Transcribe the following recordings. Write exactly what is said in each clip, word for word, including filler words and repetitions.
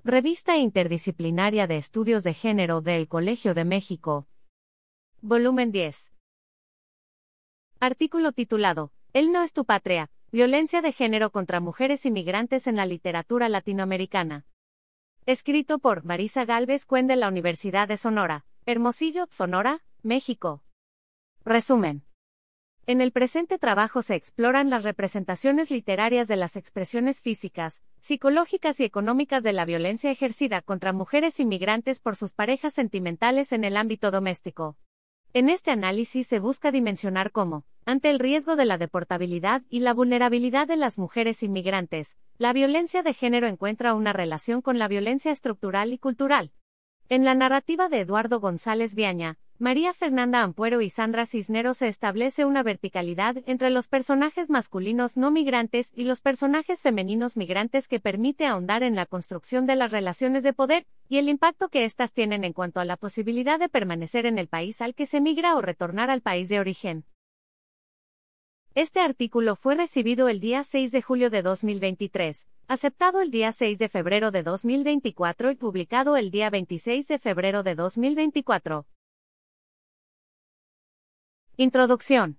Revista Interdisciplinaria de Estudios de Género del Colegio de México. Volumen diez. Artículo titulado, El no es tu patria, violencia de género contra mujeres inmigrantes en la literatura latinoamericana. Escrito por Marisa Gálvez Cuen de la Universidad de Sonora, Hermosillo, Sonora, México. Resumen. En el presente trabajo se exploran las representaciones literarias de las expresiones físicas, psicológicas y económicas de la violencia ejercida contra mujeres inmigrantes por sus parejas sentimentales en el ámbito doméstico. En este análisis se busca dimensionar cómo, ante el riesgo de la deportabilidad y la vulnerabilidad de las mujeres inmigrantes, la violencia de género encuentra una relación con la violencia estructural y cultural. En la narrativa de Eduardo González Viaña, María Fernanda Ampuero y Sandra Cisneros se establece una verticalidad entre los personajes masculinos no migrantes y los personajes femeninos migrantes que permite ahondar en la construcción de las relaciones de poder y el impacto que éstas tienen en cuanto a la posibilidad de permanecer en el país al que se migra o retornar al país de origen. Este artículo fue recibido el día seis de julio de dos mil veintitrés, aceptado el día seis de febrero de dos mil veinticuatro y publicado el día veintiséis de febrero de dos mil veinticuatro. Introducción.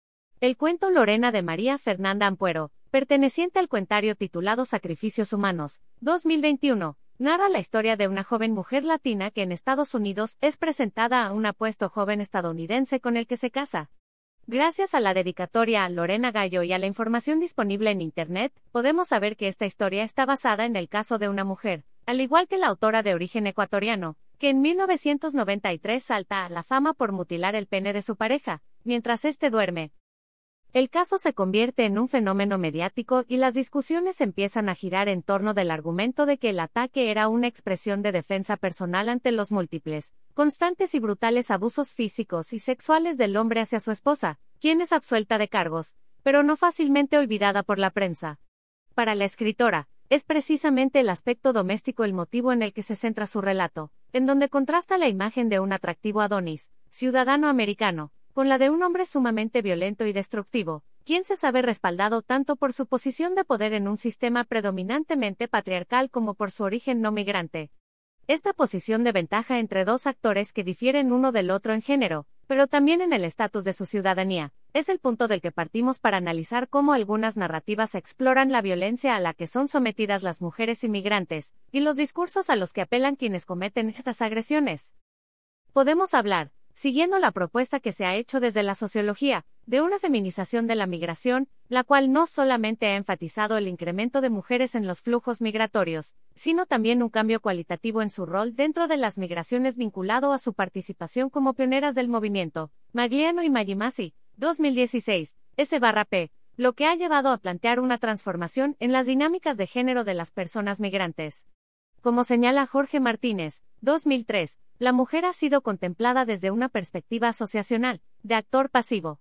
El cuento Lorena de María Fernanda Ampuero, perteneciente al cuentario titulado Sacrificios Humanos, dos mil veintiuno, narra la historia de una joven mujer latina que en Estados Unidos es presentada a un apuesto joven estadounidense con el que se casa. Gracias a la dedicatoria a Lorena Gallo y a la información disponible en Internet, podemos saber que esta historia está basada en el caso de una mujer, al igual que la autora de origen ecuatoriano, que en mil novecientos noventa y tres salta a la fama por mutilar el pene de su pareja, mientras éste duerme. El caso se convierte en un fenómeno mediático y las discusiones empiezan a girar en torno del argumento de que el ataque era una expresión de defensa personal ante los múltiples, constantes y brutales abusos físicos y sexuales del hombre hacia su esposa, quien es absuelta de cargos, pero no fácilmente olvidada por la prensa. Para la escritora, es precisamente el aspecto doméstico el motivo en el que se centra su relato, en donde contrasta la imagen de un atractivo Adonis, ciudadano americano, con la de un hombre sumamente violento y destructivo, quien se sabe respaldado tanto por su posición de poder en un sistema predominantemente patriarcal como por su origen no migrante. Esta posición de ventaja entre dos actores que difieren uno del otro en género, pero también en el estatus de su ciudadanía, es el punto del que partimos para analizar cómo algunas narrativas exploran la violencia a la que son sometidas las mujeres inmigrantes, y los discursos a los que apelan quienes cometen estas agresiones. Podemos hablar, siguiendo la propuesta que se ha hecho desde la sociología, de una feminización de la migración, la cual no solamente ha enfatizado el incremento de mujeres en los flujos migratorios, sino también un cambio cualitativo en su rol dentro de las migraciones vinculado a su participación como pioneras del movimiento. Magliano y Magimasi, dos mil dieciséis, S barra P, lo que ha llevado a plantear una transformación en las dinámicas de género de las personas migrantes. Como señala Jorge Martínez, dos mil tres, la mujer ha sido contemplada desde una perspectiva asociacional, de actor pasivo.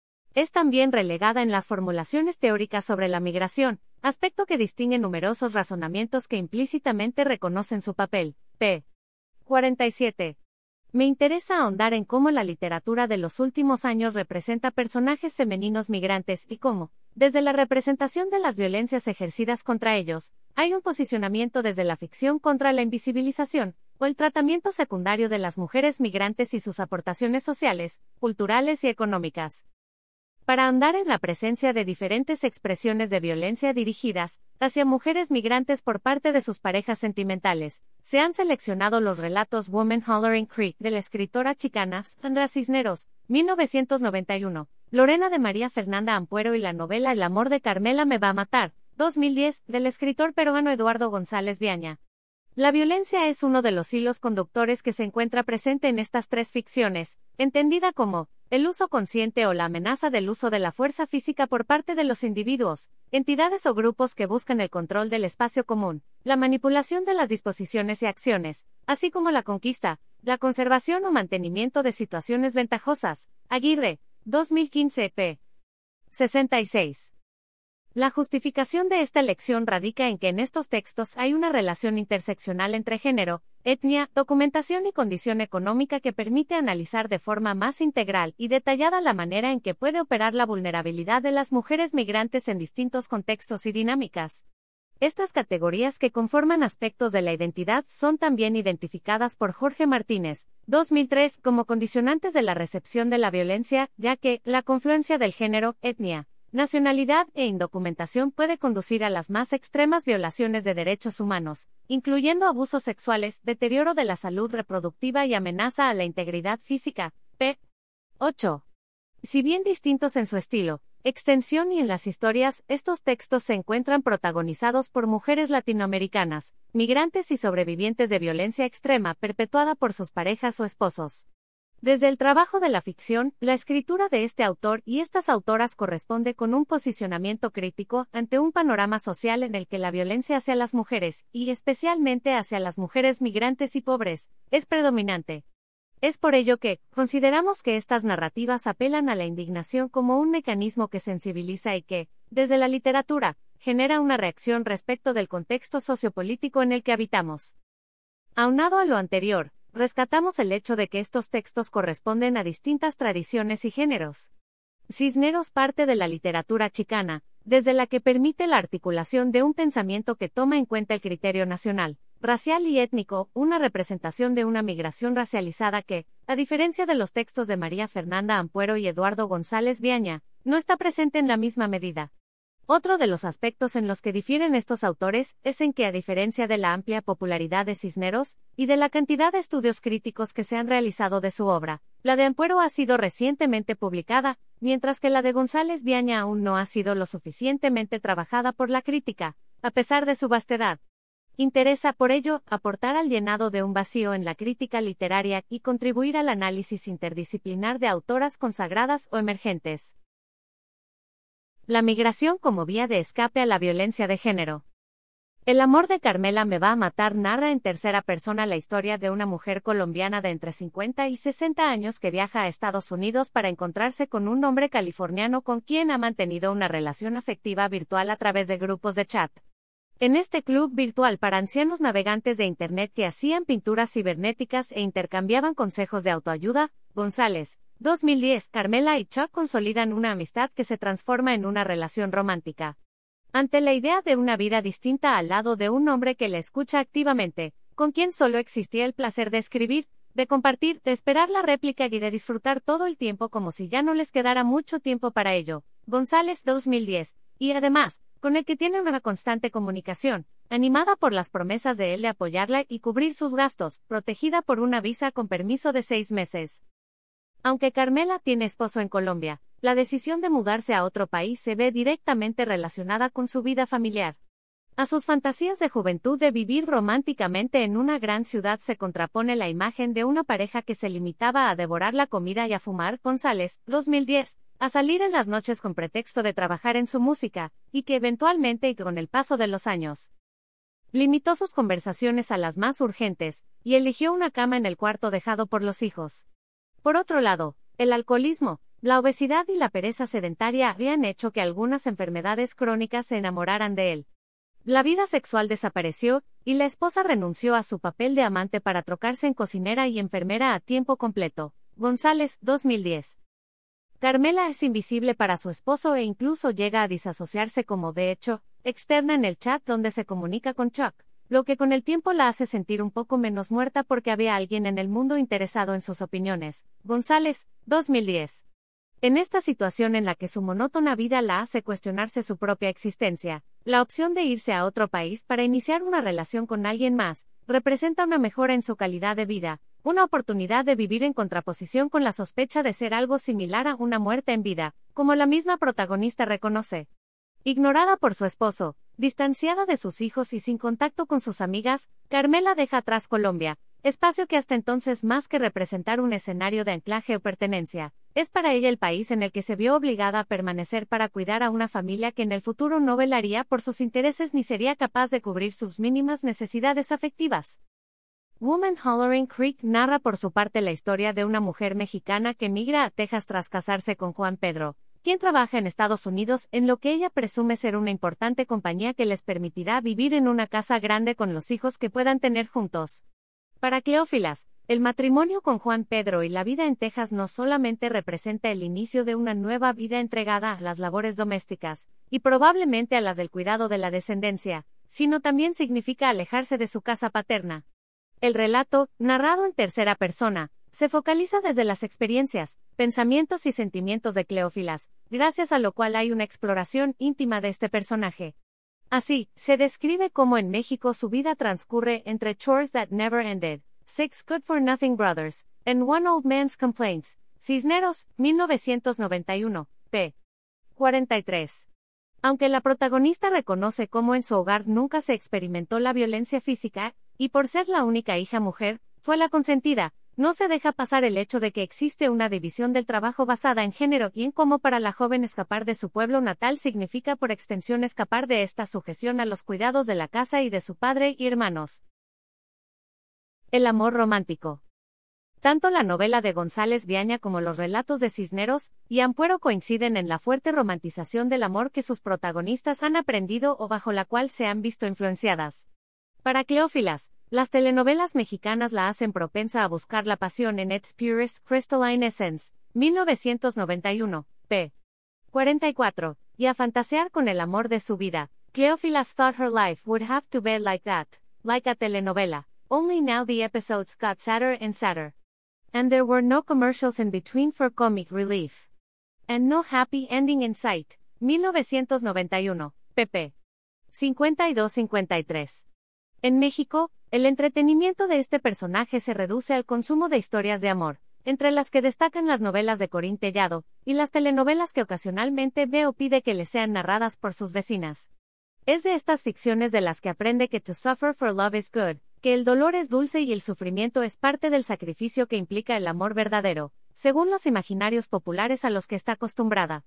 Es también relegada en las formulaciones teóricas sobre la migración, aspecto que distingue numerosos razonamientos que implícitamente reconocen su papel. P. cuarenta y siete. Me interesa ahondar en cómo la literatura de los últimos años representa personajes femeninos migrantes y cómo, desde la representación de las violencias ejercidas contra ellos, hay un posicionamiento desde la ficción contra la invisibilización, o el tratamiento secundario de las mujeres migrantes y sus aportaciones sociales, culturales y económicas. Para ahondar en la presencia de diferentes expresiones de violencia dirigidas hacia mujeres migrantes por parte de sus parejas sentimentales, se han seleccionado los relatos Woman Hollering Creek de la escritora chicana Sandra Cisneros, mil novecientos noventa y uno, Lorena de María Fernanda Ampuero y la novela El amor de Carmela me va a matar, dos mil diez, del escritor peruano Eduardo González Viaña. La violencia es uno de los hilos conductores que se encuentra presente en estas tres ficciones, entendida como el uso consciente o la amenaza del uso de la fuerza física por parte de los individuos, entidades o grupos que buscan el control del espacio común, la manipulación de las disposiciones y acciones, así como la conquista, la conservación o mantenimiento de situaciones ventajosas. Aguirre, dos mil quince, p. sesenta y seis. La justificación de esta elección radica en que en estos textos hay una relación interseccional entre género, etnia, documentación y condición económica que permite analizar de forma más integral y detallada la manera en que puede operar la vulnerabilidad de las mujeres migrantes en distintos contextos y dinámicas. Estas categorías que conforman aspectos de la identidad son también identificadas por Jorge Martínez, dos mil tres, como condicionantes de la recepción de la violencia, ya que la confluencia del género, etnia, nacionalidad e indocumentación puede conducir a las más extremas violaciones de derechos humanos, incluyendo abusos sexuales, deterioro de la salud reproductiva y amenaza a la integridad física. P. ocho. Si bien distintos en su estilo, extensión y en las historias, estos textos se encuentran protagonizados por mujeres latinoamericanas, migrantes y sobrevivientes de violencia extrema perpetuada por sus parejas o esposos. Desde el trabajo de la ficción, la escritura de este autor y estas autoras corresponde con un posicionamiento crítico ante un panorama social en el que la violencia hacia las mujeres, y especialmente hacia las mujeres migrantes y pobres, es predominante. Es por ello que, consideramos que estas narrativas apelan a la indignación como un mecanismo que sensibiliza y que, desde la literatura, genera una reacción respecto del contexto sociopolítico en el que habitamos. Aunado a lo anterior, rescatamos el hecho de que estos textos corresponden a distintas tradiciones y géneros. Cisneros parte de la literatura chicana, desde la que permite la articulación de un pensamiento que toma en cuenta el criterio nacional, racial y étnico, una representación de una migración racializada que, a diferencia de los textos de María Fernanda Ampuero y Eduardo González Viaña, no está presente en la misma medida. Otro de los aspectos en los que difieren estos autores es en que, a diferencia de la amplia popularidad de Cisneros, y de la cantidad de estudios críticos que se han realizado de su obra, la de Ampuero ha sido recientemente publicada, mientras que la de González Viaña aún no ha sido lo suficientemente trabajada por la crítica, a pesar de su vastedad. Interesa, por ello, aportar al llenado de un vacío en la crítica literaria y contribuir al análisis interdisciplinar de autoras consagradas o emergentes. La migración como vía de escape a la violencia de género. El amor de Carmela me va a matar narra en tercera persona la historia de una mujer colombiana de entre cincuenta y sesenta años que viaja a Estados Unidos para encontrarse con un hombre californiano con quien ha mantenido una relación afectiva virtual a través de grupos de chat. En este club virtual para ancianos navegantes de Internet que hacían pinturas cibernéticas e intercambiaban consejos de autoayuda, González, dos mil diez, Carmela y Chuck consolidan una amistad que se transforma en una relación romántica. Ante la idea de una vida distinta al lado de un hombre que le escucha activamente, con quien solo existía el placer de escribir, de compartir, de esperar la réplica y de disfrutar todo el tiempo como si ya no les quedara mucho tiempo para ello, González, dos mil diez, y además, con el que tiene una constante comunicación, animada por las promesas de él de apoyarla y cubrir sus gastos, protegida por una visa con permiso de seis meses. Aunque Carmela tiene esposo en Colombia, la decisión de mudarse a otro país se ve directamente relacionada con su vida familiar. A sus fantasías de juventud de vivir románticamente en una gran ciudad se contrapone la imagen de una pareja que se limitaba a devorar la comida y a fumar, González, dos mil diez, a salir en las noches con pretexto de trabajar en su música, y que eventualmente y con el paso de los años, limitó sus conversaciones a las más urgentes, y eligió una cama en el cuarto dejado por los hijos. Por otro lado, el alcoholismo, la obesidad y la pereza sedentaria habían hecho que algunas enfermedades crónicas se enamoraran de él. La vida sexual desapareció, y la esposa renunció a su papel de amante para trocarse en cocinera y enfermera a tiempo completo. González, dos mil diez. Carmela es invisible para su esposo e incluso llega a disasociarse como de hecho, externa en el chat donde se comunica con Chuck, lo que con el tiempo la hace sentir un poco menos muerta porque había alguien en el mundo interesado en sus opiniones. González, dos mil diez. En esta situación en la que su monótona vida la hace cuestionarse su propia existencia, la opción de irse a otro país para iniciar una relación con alguien más, representa una mejora en su calidad de vida, una oportunidad de vivir en contraposición con la sospecha de ser algo similar a una muerte en vida, como la misma protagonista reconoce. Ignorada por su esposo, distanciada de sus hijos y sin contacto con sus amigas, Carmela deja atrás Colombia, espacio que hasta entonces más que representar un escenario de anclaje o pertenencia, es para ella el país en el que se vio obligada a permanecer para cuidar a una familia que en el futuro no velaría por sus intereses ni sería capaz de cubrir sus mínimas necesidades afectivas. Woman Hollering Creek narra por su parte la historia de una mujer mexicana que migra a Texas tras casarse con Juan Pedro, quien trabaja en Estados Unidos en lo que ella presume ser una importante compañía que les permitirá vivir en una casa grande con los hijos que puedan tener juntos. Para Cleófilas, el matrimonio con Juan Pedro y la vida en Texas no solamente representa el inicio de una nueva vida entregada a las labores domésticas, y probablemente a las del cuidado de la descendencia, sino también significa alejarse de su casa paterna. El relato, narrado en tercera persona, se focaliza desde las experiencias, pensamientos y sentimientos de Cleófilas, gracias a lo cual hay una exploración íntima de este personaje. Así, se describe cómo en México su vida transcurre entre chores that never ended, six good-for-nothing brothers, and one old man's complaints. Cisneros, mil novecientos noventa y uno, p. cuarenta y tres. Aunque la protagonista reconoce cómo en su hogar nunca se experimentó la violencia física, y por ser la única hija mujer, fue la consentida, no se deja pasar el hecho de que existe una división del trabajo basada en género y en cómo para la joven escapar de su pueblo natal significa por extensión escapar de esta sujeción a los cuidados de la casa y de su padre y hermanos. El amor romántico. Tanto la novela de González Viaña como los relatos de Cisneros y Ampuero coinciden en la fuerte romantización del amor que sus protagonistas han aprendido o bajo la cual se han visto influenciadas. Para Cleófilas, las telenovelas mexicanas la hacen propensa a buscar la pasión en its purest crystalline essence, mil novecientos noventa y uno, p. cuarenta y cuatro, y a fantasear con el amor de su vida. Cleófilas thought her life would have to be like that, like a telenovela, only now the episodes got sadder and sadder. And there were no commercials in between for comic relief. And no happy ending in sight. mil novecientos noventa y uno, pp. cincuenta y dos a cincuenta y tres. En México, el entretenimiento de este personaje se reduce al consumo de historias de amor, entre las que destacan las novelas de Corín Tellado, y las telenovelas que ocasionalmente ve o pide que le sean narradas por sus vecinas. Es de estas ficciones de las que aprende que to suffer for love is good, que el dolor es dulce y el sufrimiento es parte del sacrificio que implica el amor verdadero, según los imaginarios populares a los que está acostumbrada.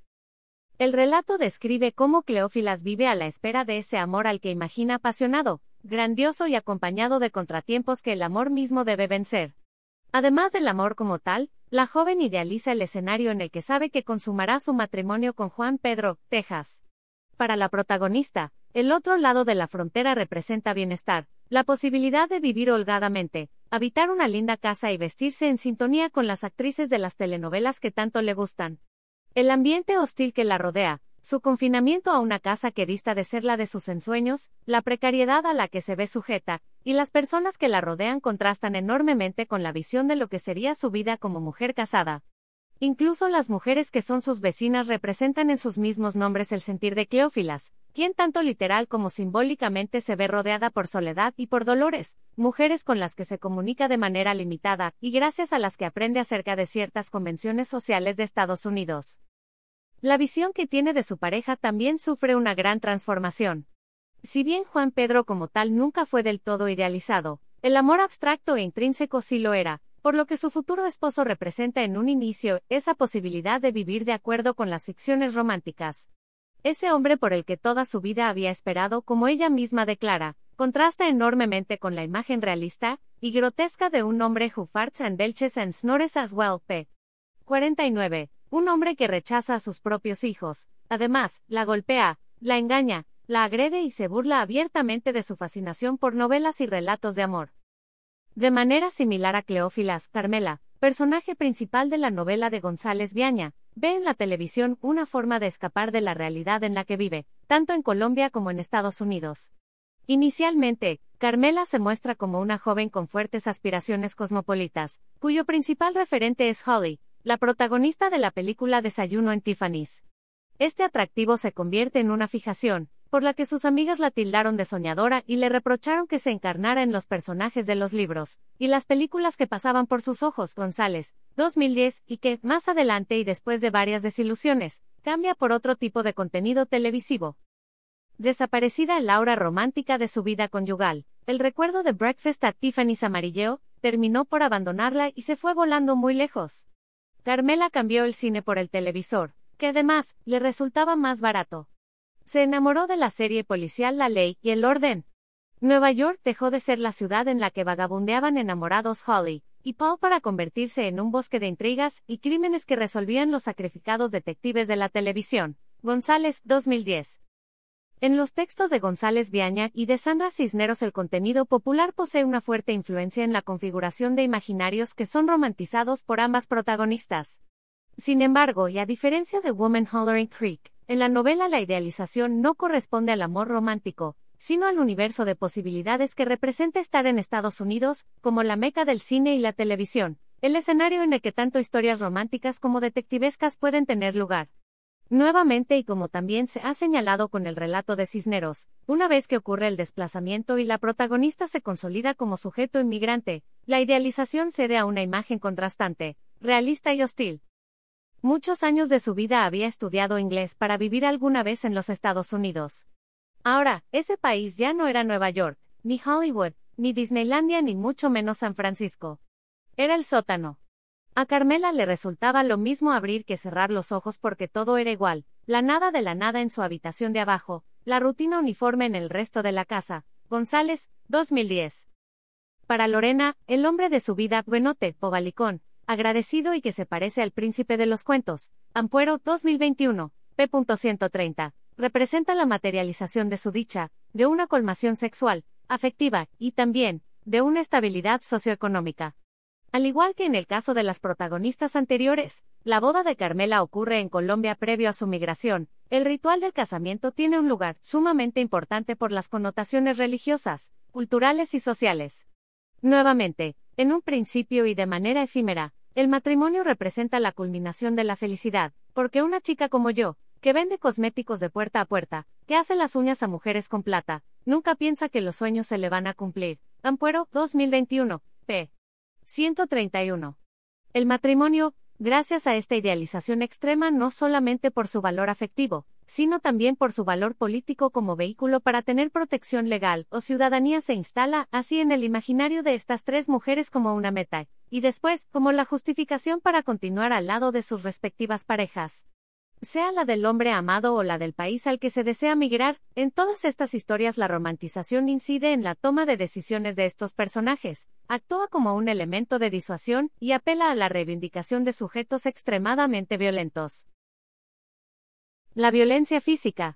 El relato describe cómo Cleófilas vive a la espera de ese amor al que imagina apasionado, grandioso y acompañado de contratiempos que el amor mismo debe vencer. Además del amor como tal, la joven idealiza el escenario en el que sabe que consumará su matrimonio con Juan Pedro, Texas. Para la protagonista, el otro lado de la frontera representa bienestar, la posibilidad de vivir holgadamente, habitar una linda casa y vestirse en sintonía con las actrices de las telenovelas que tanto le gustan. El ambiente hostil que la rodea, su confinamiento a una casa que dista de ser la de sus ensueños, la precariedad a la que se ve sujeta, y las personas que la rodean contrastan enormemente con la visión de lo que sería su vida como mujer casada. Incluso las mujeres que son sus vecinas representan en sus mismos nombres el sentir de Cleófilas, quien tanto literal como simbólicamente se ve rodeada por soledad y por dolores, mujeres con las que se comunica de manera limitada, y gracias a las que aprende acerca de ciertas convenciones sociales de Estados Unidos. La visión que tiene de su pareja también sufre una gran transformación. Si bien Juan Pedro como tal nunca fue del todo idealizado, el amor abstracto e intrínseco sí lo era, por lo que su futuro esposo representa en un inicio esa posibilidad de vivir de acuerdo con las ficciones románticas. Ese hombre por el que toda su vida había esperado, como ella misma declara, contrasta enormemente con la imagen realista y grotesca de un hombre who farts and belches and snores as well, p. cuarenta y nueve, un hombre que rechaza a sus propios hijos, además, la golpea, la engaña, la agrede y se burla abiertamente de su fascinación por novelas y relatos de amor. De manera similar a Cleófilas, Carmela, personaje principal de la novela de González Viaña, ve en la televisión una forma de escapar de la realidad en la que vive, tanto en Colombia como en Estados Unidos. Inicialmente, Carmela se muestra como una joven con fuertes aspiraciones cosmopolitas, cuyo principal referente es Holly, la protagonista de la película Desayuno en Tiffany's. Este atractivo se convierte en una fijación, por la que sus amigas la tildaron de soñadora y le reprocharon que se encarnara en los personajes de los libros y las películas que pasaban por sus ojos. González, dos mil diez, y que, más adelante y después de varias desilusiones, cambia por otro tipo de contenido televisivo. Desaparecida el aura romántica de su vida conyugal, el recuerdo de Breakfast at Tiffany's amarilleó, terminó por abandonarla y se fue volando muy lejos. Carmela cambió el cine por el televisor, que además, le resultaba más barato. Se enamoró de la serie policial La Ley y el Orden. Nueva York dejó de ser la ciudad en la que vagabundeaban enamorados Holly y Paul para convertirse en un bosque de intrigas y crímenes que resolvían los sacrificados detectives de la televisión. González, dos mil diez. En los textos de González Viaña y de Sandra Cisneros el contenido popular posee una fuerte influencia en la configuración de imaginarios que son romantizados por ambas protagonistas. Sin embargo, y a diferencia de Woman Hollering Creek, en la novela la idealización no corresponde al amor romántico, sino al universo de posibilidades que representa estar en Estados Unidos, como la meca del cine y la televisión, el escenario en el que tanto historias románticas como detectivescas pueden tener lugar. Nuevamente, y como también se ha señalado con el relato de Cisneros, una vez que ocurre el desplazamiento y la protagonista se consolida como sujeto inmigrante, la idealización cede a una imagen contrastante, realista y hostil. Muchos años de su vida había estudiado inglés para vivir alguna vez en los Estados Unidos. Ahora, ese país ya no era Nueva York, ni Hollywood, ni Disneylandia, ni mucho menos San Francisco. Era el sótano. A Carmela le resultaba lo mismo abrir que cerrar los ojos porque todo era igual, la nada de la nada en su habitación de abajo, la rutina uniforme en el resto de la casa. González, dos mil diez. Para Lorena, el hombre de su vida, buenote, bobalicón, agradecido y que se parece al príncipe de los cuentos, Ampuero, dos mil veintiuno, p. ciento treinta, representa la materialización de su dicha, de una colmación sexual, afectiva, y también, de una estabilidad socioeconómica. Al igual que en el caso de las protagonistas anteriores, la boda de Carmela ocurre en Colombia previo a su migración. El ritual del casamiento tiene un lugar sumamente importante por las connotaciones religiosas, culturales y sociales. Nuevamente, en un principio y de manera efímera, el matrimonio representa la culminación de la felicidad, porque una chica como yo, que vende cosméticos de puerta a puerta, que hace las uñas a mujeres con plata, nunca piensa que los sueños se le van a cumplir. Ampuero, dos mil veintiuno, p. ciento treinta y uno. El matrimonio, gracias a esta idealización extrema no solamente por su valor afectivo, sino también por su valor político como vehículo para tener protección legal o ciudadanía, se instala así en el imaginario de estas tres mujeres como una meta, y después como la justificación para continuar al lado de sus respectivas parejas. Sea la del hombre amado o la del país al que se desea migrar, en todas estas historias la romantización incide en la toma de decisiones de estos personajes, actúa como un elemento de disuasión y apela a la reivindicación de sujetos extremadamente violentos. La violencia física.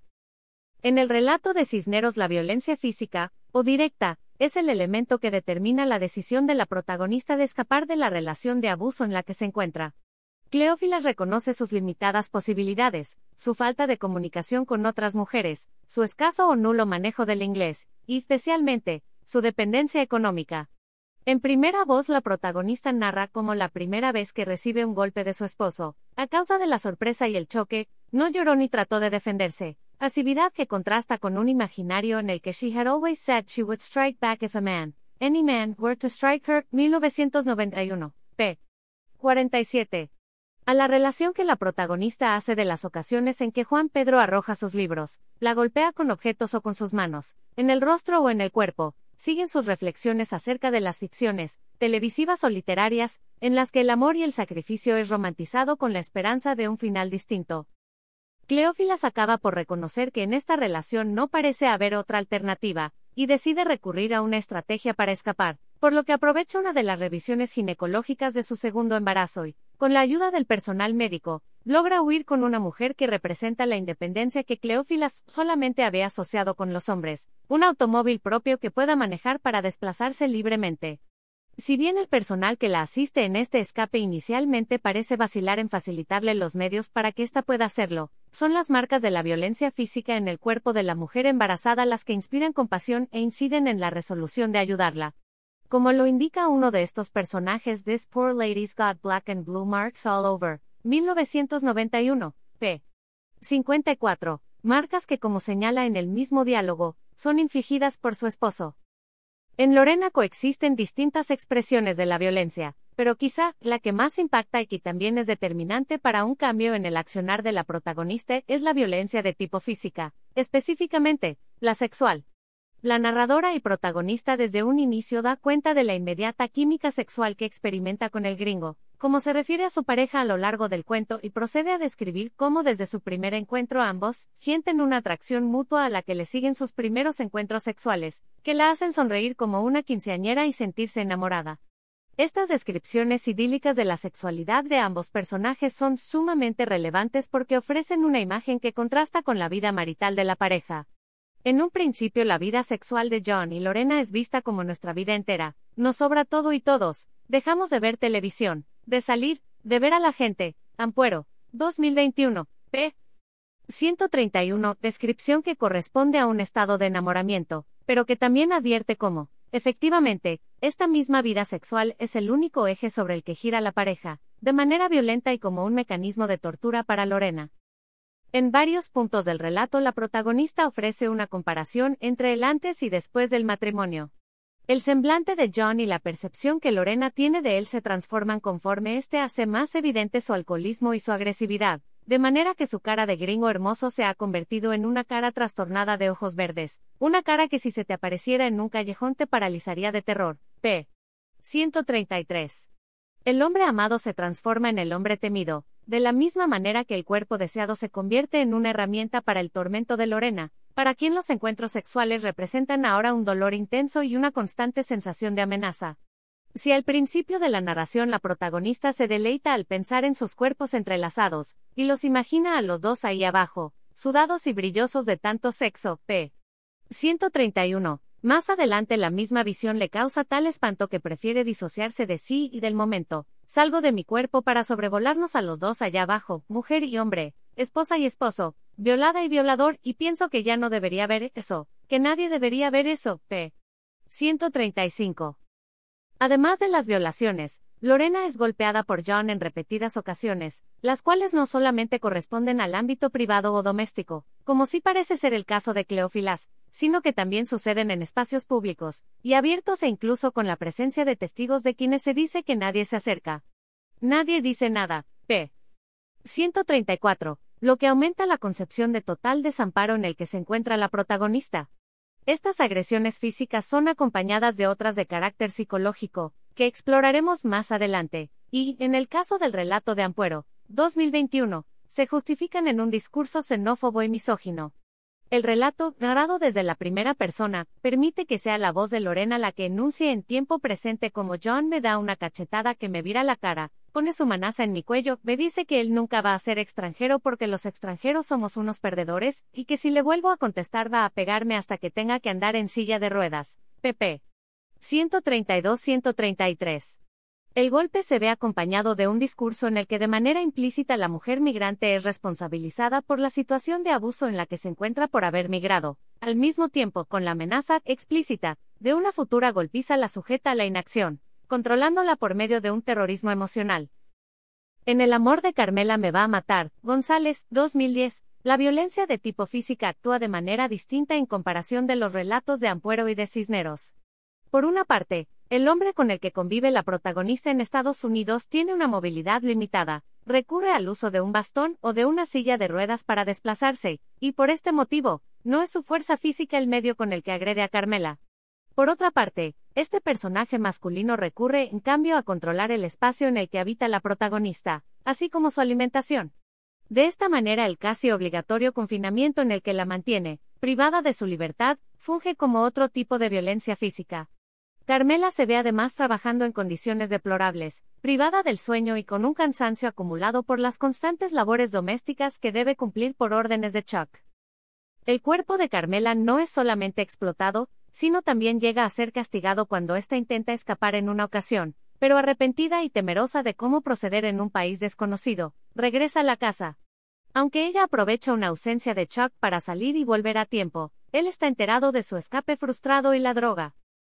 En el relato de Cisneros, la violencia física, o directa, es el elemento que determina la decisión de la protagonista de escapar de la relación de abuso en la que se encuentra. Cleófilas reconoce sus limitadas posibilidades, su falta de comunicación con otras mujeres, su escaso o nulo manejo del inglés, y especialmente, su dependencia económica. En primera voz, la protagonista narra cómo la primera vez que recibe un golpe de su esposo, a causa de la sorpresa y el choque, no lloró ni trató de defenderse, pasividad que contrasta con un imaginario en el que she had always said she would strike back if a man, any man, were to strike her. mil novecientos noventa y uno, p. cuarenta y siete. A la relación que la protagonista hace de las ocasiones en que Juan Pedro arroja sus libros, la golpea con objetos o con sus manos, en el rostro o en el cuerpo, siguen sus reflexiones acerca de las ficciones, televisivas o literarias, en las que el amor y el sacrificio es romantizado con la esperanza de un final distinto. Cleófilas acaba por reconocer que en esta relación no parece haber otra alternativa, y decide recurrir a una estrategia para escapar, por lo que aprovecha una de las revisiones ginecológicas de su segundo embarazo y, con la ayuda del personal médico, logra huir con una mujer que representa la independencia que Cleófilas solamente había asociado con los hombres, un automóvil propio que pueda manejar para desplazarse libremente. Si bien el personal que la asiste en este escape inicialmente parece vacilar en facilitarle los medios para que ésta pueda hacerlo, son las marcas de la violencia física en el cuerpo de la mujer embarazada las que inspiran compasión e inciden en la resolución de ayudarla. Como lo indica uno de estos personajes, "This poor lady's got black and blue marks all over", mil novecientos noventa y uno, p. cincuenta y cuatro, marcas que, como señala en el mismo diálogo, son infligidas por su esposo. En Lorena coexisten distintas expresiones de la violencia, pero quizá la que más impacta y que también es determinante para un cambio en el accionar de la protagonista es la violencia de tipo física, específicamente, la sexual. La narradora y protagonista desde un inicio da cuenta de la inmediata química sexual que experimenta con el gringo, como se refiere a su pareja a lo largo del cuento, y procede a describir cómo desde su primer encuentro ambos sienten una atracción mutua a la que le siguen sus primeros encuentros sexuales, que la hacen sonreír como una quinceañera y sentirse enamorada. Estas descripciones idílicas de la sexualidad de ambos personajes son sumamente relevantes porque ofrecen una imagen que contrasta con la vida marital de la pareja. En un principio la vida sexual de John y Lorena es vista como nuestra vida entera, nos sobra todo y todos, dejamos de ver televisión, de salir, de ver a la gente. Ampuero, dos mil veintiuno, p. ciento treinta y uno. Descripción que corresponde a un estado de enamoramiento, pero que también advierte cómo, efectivamente, esta misma vida sexual es el único eje sobre el que gira la pareja, de manera violenta y como un mecanismo de tortura para Lorena. En varios puntos del relato la protagonista ofrece una comparación entre el antes y después del matrimonio. El semblante de John y la percepción que Lorena tiene de él se transforman conforme éste hace más evidente su alcoholismo y su agresividad, de manera que su cara de gringo hermoso se ha convertido en una cara trastornada de ojos verdes, una cara que si se te apareciera en un callejón te paralizaría de terror. P. ciento treinta y tres. El hombre amado se transforma en el hombre temido, de la misma manera que el cuerpo deseado se convierte en una herramienta para el tormento de Lorena, para quien los encuentros sexuales representan ahora un dolor intenso y una constante sensación de amenaza. Si al principio de la narración la protagonista se deleita al pensar en sus cuerpos entrelazados, y los imagina a los dos ahí abajo, sudados y brillosos de tanto sexo, p. ciento treinta y uno. Más adelante la misma visión le causa tal espanto que prefiere disociarse de sí y del momento. Salgo de mi cuerpo para sobrevolarnos a los dos allá abajo, mujer y hombre, esposa y esposo, violada y violador, y pienso que ya no debería ver eso, que nadie debería ver eso, p. ciento treinta y cinco. Además de las violaciones, Lorena es golpeada por John en repetidas ocasiones, las cuales no solamente corresponden al ámbito privado o doméstico, como sí parece ser el caso de Cleófilas, sino que también suceden en espacios públicos, y abiertos e incluso con la presencia de testigos de quienes se dice que nadie se acerca. Nadie dice nada, p. ciento treinta y cuatro, lo que aumenta la concepción de total desamparo en el que se encuentra la protagonista. Estas agresiones físicas son acompañadas de otras de carácter psicológico, que exploraremos más adelante, y, en el caso del relato de Ampuero, dos mil veintiuno, se justifican en un discurso xenófobo y misógino. El relato, narrado desde la primera persona, permite que sea la voz de Lorena la que enuncie en tiempo presente como John me da una cachetada que me vira la cara, pone su manaza en mi cuello, me dice que él nunca va a ser extranjero porque los extranjeros somos unos perdedores, y que si le vuelvo a contestar va a pegarme hasta que tenga que andar en silla de ruedas. pp. ciento treinta y dos a ciento treinta y tres. El golpe se ve acompañado de un discurso en el que de manera implícita la mujer migrante es responsabilizada por la situación de abuso en la que se encuentra por haber migrado, al mismo tiempo con la amenaza explícita de una futura golpiza la sujeta a la inacción, controlándola por medio de un terrorismo emocional. En El amor de Carmela me va a matar, González, dos mil diez, la violencia de tipo física actúa de manera distinta en comparación de los relatos de Ampuero y de Cisneros. Por una parte, el hombre con el que convive la protagonista en Estados Unidos tiene una movilidad limitada, recurre al uso de un bastón o de una silla de ruedas para desplazarse, y por este motivo, no es su fuerza física el medio con el que agrede a Carmela. Por otra parte, este personaje masculino recurre en cambio a controlar el espacio en el que habita la protagonista, así como su alimentación. De esta manera el casi obligatorio confinamiento en el que la mantiene, privada de su libertad, funge como otro tipo de violencia física. Carmela se ve además trabajando en condiciones deplorables, privada del sueño y con un cansancio acumulado por las constantes labores domésticas que debe cumplir por órdenes de Chuck. El cuerpo de Carmela no es solamente explotado, sino también llega a ser castigado cuando ésta intenta escapar en una ocasión, pero arrepentida y temerosa de cómo proceder en un país desconocido, regresa a la casa. Aunque ella aprovecha una ausencia de Chuck para salir y volver a tiempo, él está enterado de su escape frustrado y la droga.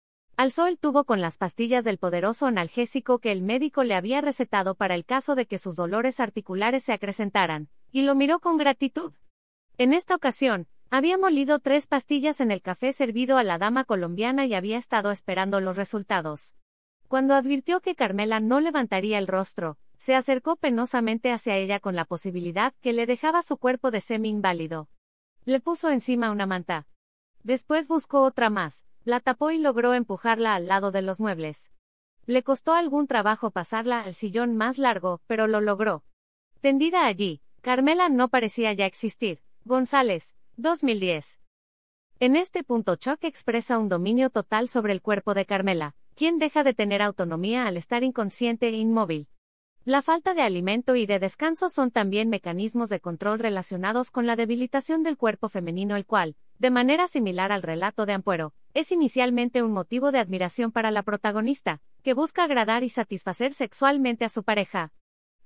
Alzó el tubo con las pastillas del poderoso analgésico que el médico le había recetado para el caso de que sus dolores articulares se acrecentaran, y lo miró con gratitud. En esta ocasión, había molido tres pastillas en el café servido a la dama colombiana y había estado esperando los resultados. Cuando advirtió que Carmela no levantaría el rostro, se acercó penosamente hacia ella con la posibilidad que le dejaba su cuerpo de semi-inválido. Le puso encima una manta. Después buscó otra más, la tapó y logró empujarla al lado de los muebles. Le costó algún trabajo pasarla al sillón más largo, pero lo logró. Tendida allí, Carmela no parecía ya existir. González, dos mil diez. En este punto Chuck expresa un dominio total sobre el cuerpo de Carmela, quien deja de tener autonomía al estar inconsciente e inmóvil. La falta de alimento y de descanso son también mecanismos de control relacionados con la debilitación del cuerpo femenino, el cual, de manera similar al relato de Ampuero, es inicialmente un motivo de admiración para la protagonista, que busca agradar y satisfacer sexualmente a su pareja.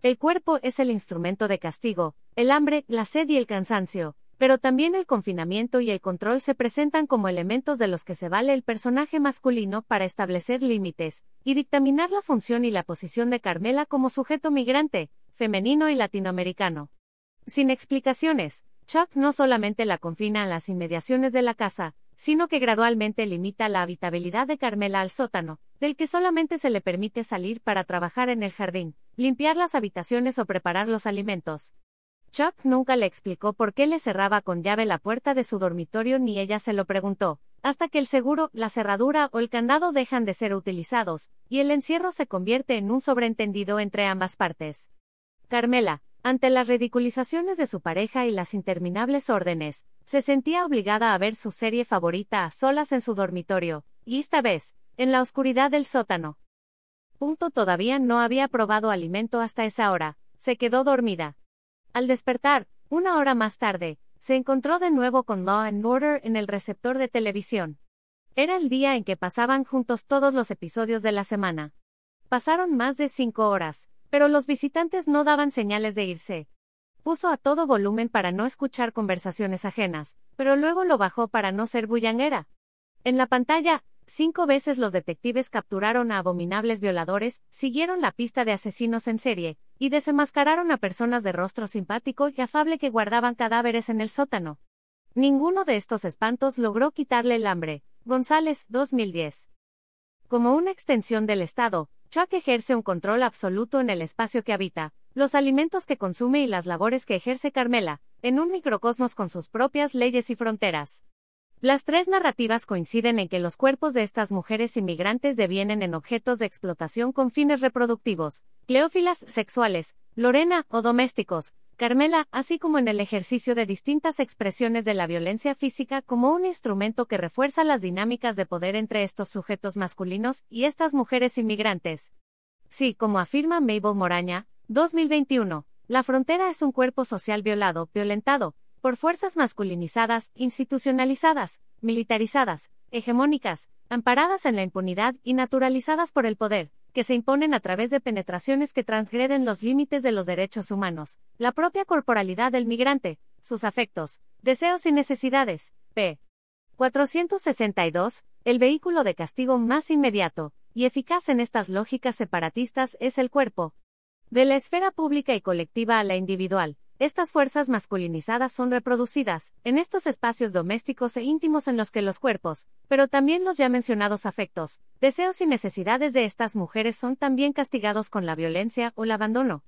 El cuerpo es el instrumento de castigo, el hambre, la sed y el cansancio, pero también el confinamiento y el control se presentan como elementos de los que se vale el personaje masculino para establecer límites, y dictaminar la función y la posición de Carmela como sujeto migrante, femenino y latinoamericano. Sin explicaciones, Chuck no solamente la confina en las inmediaciones de la casa, sino que gradualmente limita la habitabilidad de Carmela al sótano, del que solamente se le permite salir para trabajar en el jardín, limpiar las habitaciones o preparar los alimentos. Chuck nunca le explicó por qué le cerraba con llave la puerta de su dormitorio ni ella se lo preguntó, hasta que el seguro, la cerradura o el candado dejan de ser utilizados, y el encierro se convierte en un sobreentendido entre ambas partes. Carmela, ante las ridiculizaciones de su pareja y las interminables órdenes, se sentía obligada a ver su serie favorita a solas en su dormitorio, y esta vez, en la oscuridad del sótano. Punto todavía no había probado alimento hasta esa hora, se quedó dormida. Al despertar, una hora más tarde, se encontró de nuevo con Law and Order en el receptor de televisión. Era el día en que pasaban juntos todos los episodios de la semana. Pasaron más de cinco horas, pero los visitantes no daban señales de irse. Puso a todo volumen para no escuchar conversaciones ajenas, pero luego lo bajó para no ser bullanguera. En la pantalla, cinco veces los detectives capturaron a abominables violadores, siguieron la pista de asesinos en serie, y desenmascararon a personas de rostro simpático y afable que guardaban cadáveres en el sótano. Ninguno de estos espantos logró quitarle el hambre. González, dos mil diez. Como una extensión del Estado, Chuck ejerce un control absoluto en el espacio que habita, los alimentos que consume y las labores que ejerce Carmela, en un microcosmos con sus propias leyes y fronteras. Las tres narrativas coinciden en que los cuerpos de estas mujeres inmigrantes devienen en objetos de explotación con fines reproductivos, cleófilas sexuales, Lorena, o domésticos, Carmela, así como en el ejercicio de distintas expresiones de la violencia física como un instrumento que refuerza las dinámicas de poder entre estos sujetos masculinos y estas mujeres inmigrantes. Sí, como afirma Mabel Moraña, dos mil veintiuno, la frontera es un cuerpo social violado, violentado, por fuerzas masculinizadas, institucionalizadas, militarizadas, hegemónicas, amparadas en la impunidad y naturalizadas por el poder, que se imponen a través de penetraciones que transgreden los límites de los derechos humanos, la propia corporalidad del migrante, sus afectos, deseos y necesidades. P. cuatrocientos sesenta y dos, el vehículo de castigo más inmediato y eficaz en estas lógicas separatistas es el cuerpo. De la esfera pública y colectiva a la individual, estas fuerzas masculinizadas son reproducidas, en estos espacios domésticos e íntimos en los que los cuerpos, pero también los ya mencionados afectos, deseos y necesidades de estas mujeres son también castigados con la violencia o el abandono.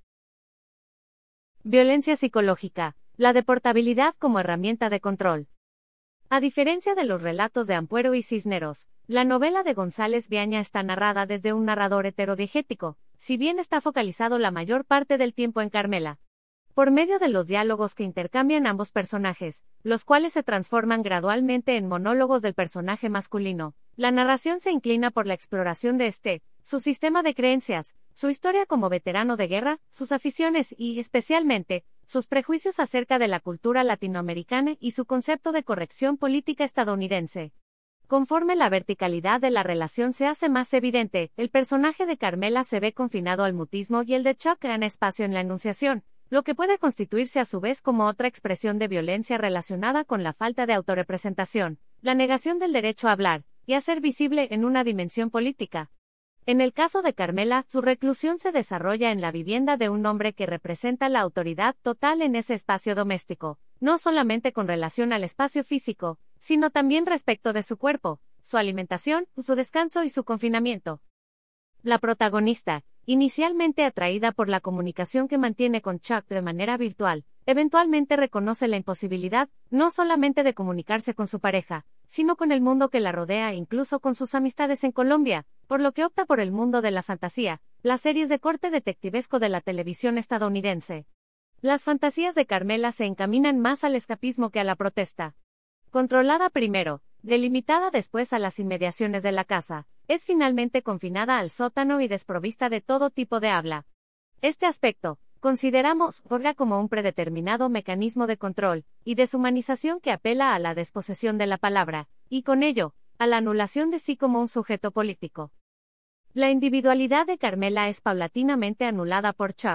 Violencia psicológica, la deportabilidad como herramienta de control. A diferencia de los relatos de Ampuero y Cisneros, la novela de González Viaña está narrada desde un narrador heterodiegético, si bien está focalizado la mayor parte del tiempo en Carmela. Por medio de los diálogos que intercambian ambos personajes, los cuales se transforman gradualmente en monólogos del personaje masculino, la narración se inclina por la exploración de este, su sistema de creencias, su historia como veterano de guerra, sus aficiones y, especialmente, sus prejuicios acerca de la cultura latinoamericana y su concepto de corrección política estadounidense. Conforme la verticalidad de la relación se hace más evidente, el personaje de Carmela se ve confinado al mutismo y el de Chuck gana espacio en la enunciación, lo que puede constituirse a su vez como otra expresión de violencia relacionada con la falta de autorrepresentación, la negación del derecho a hablar, y a ser visible en una dimensión política. En el caso de Carmela, su reclusión se desarrolla en la vivienda de un hombre que representa la autoridad total en ese espacio doméstico, no solamente con relación al espacio físico, sino también respecto de su cuerpo, su alimentación, su descanso y su confinamiento. La protagonista, inicialmente atraída por la comunicación que mantiene con Chuck de manera virtual, eventualmente reconoce la imposibilidad, no solamente de comunicarse con su pareja, sino con el mundo que la rodea e incluso con sus amistades en Colombia, por lo que opta por el mundo de la fantasía, las series de corte detectivesco de la televisión estadounidense. Las fantasías de Carmela se encaminan más al escapismo que a la protesta. Controlada primero, delimitada después a las inmediaciones de la casa, es finalmente confinada al sótano y desprovista de todo tipo de habla. Este aspecto, consideramos, obra como un predeterminado mecanismo de control y deshumanización que apela a la desposesión de la palabra, y con ello, a la anulación de sí como un sujeto político. La individualidad de Carmela es paulatinamente anulada por Chuck,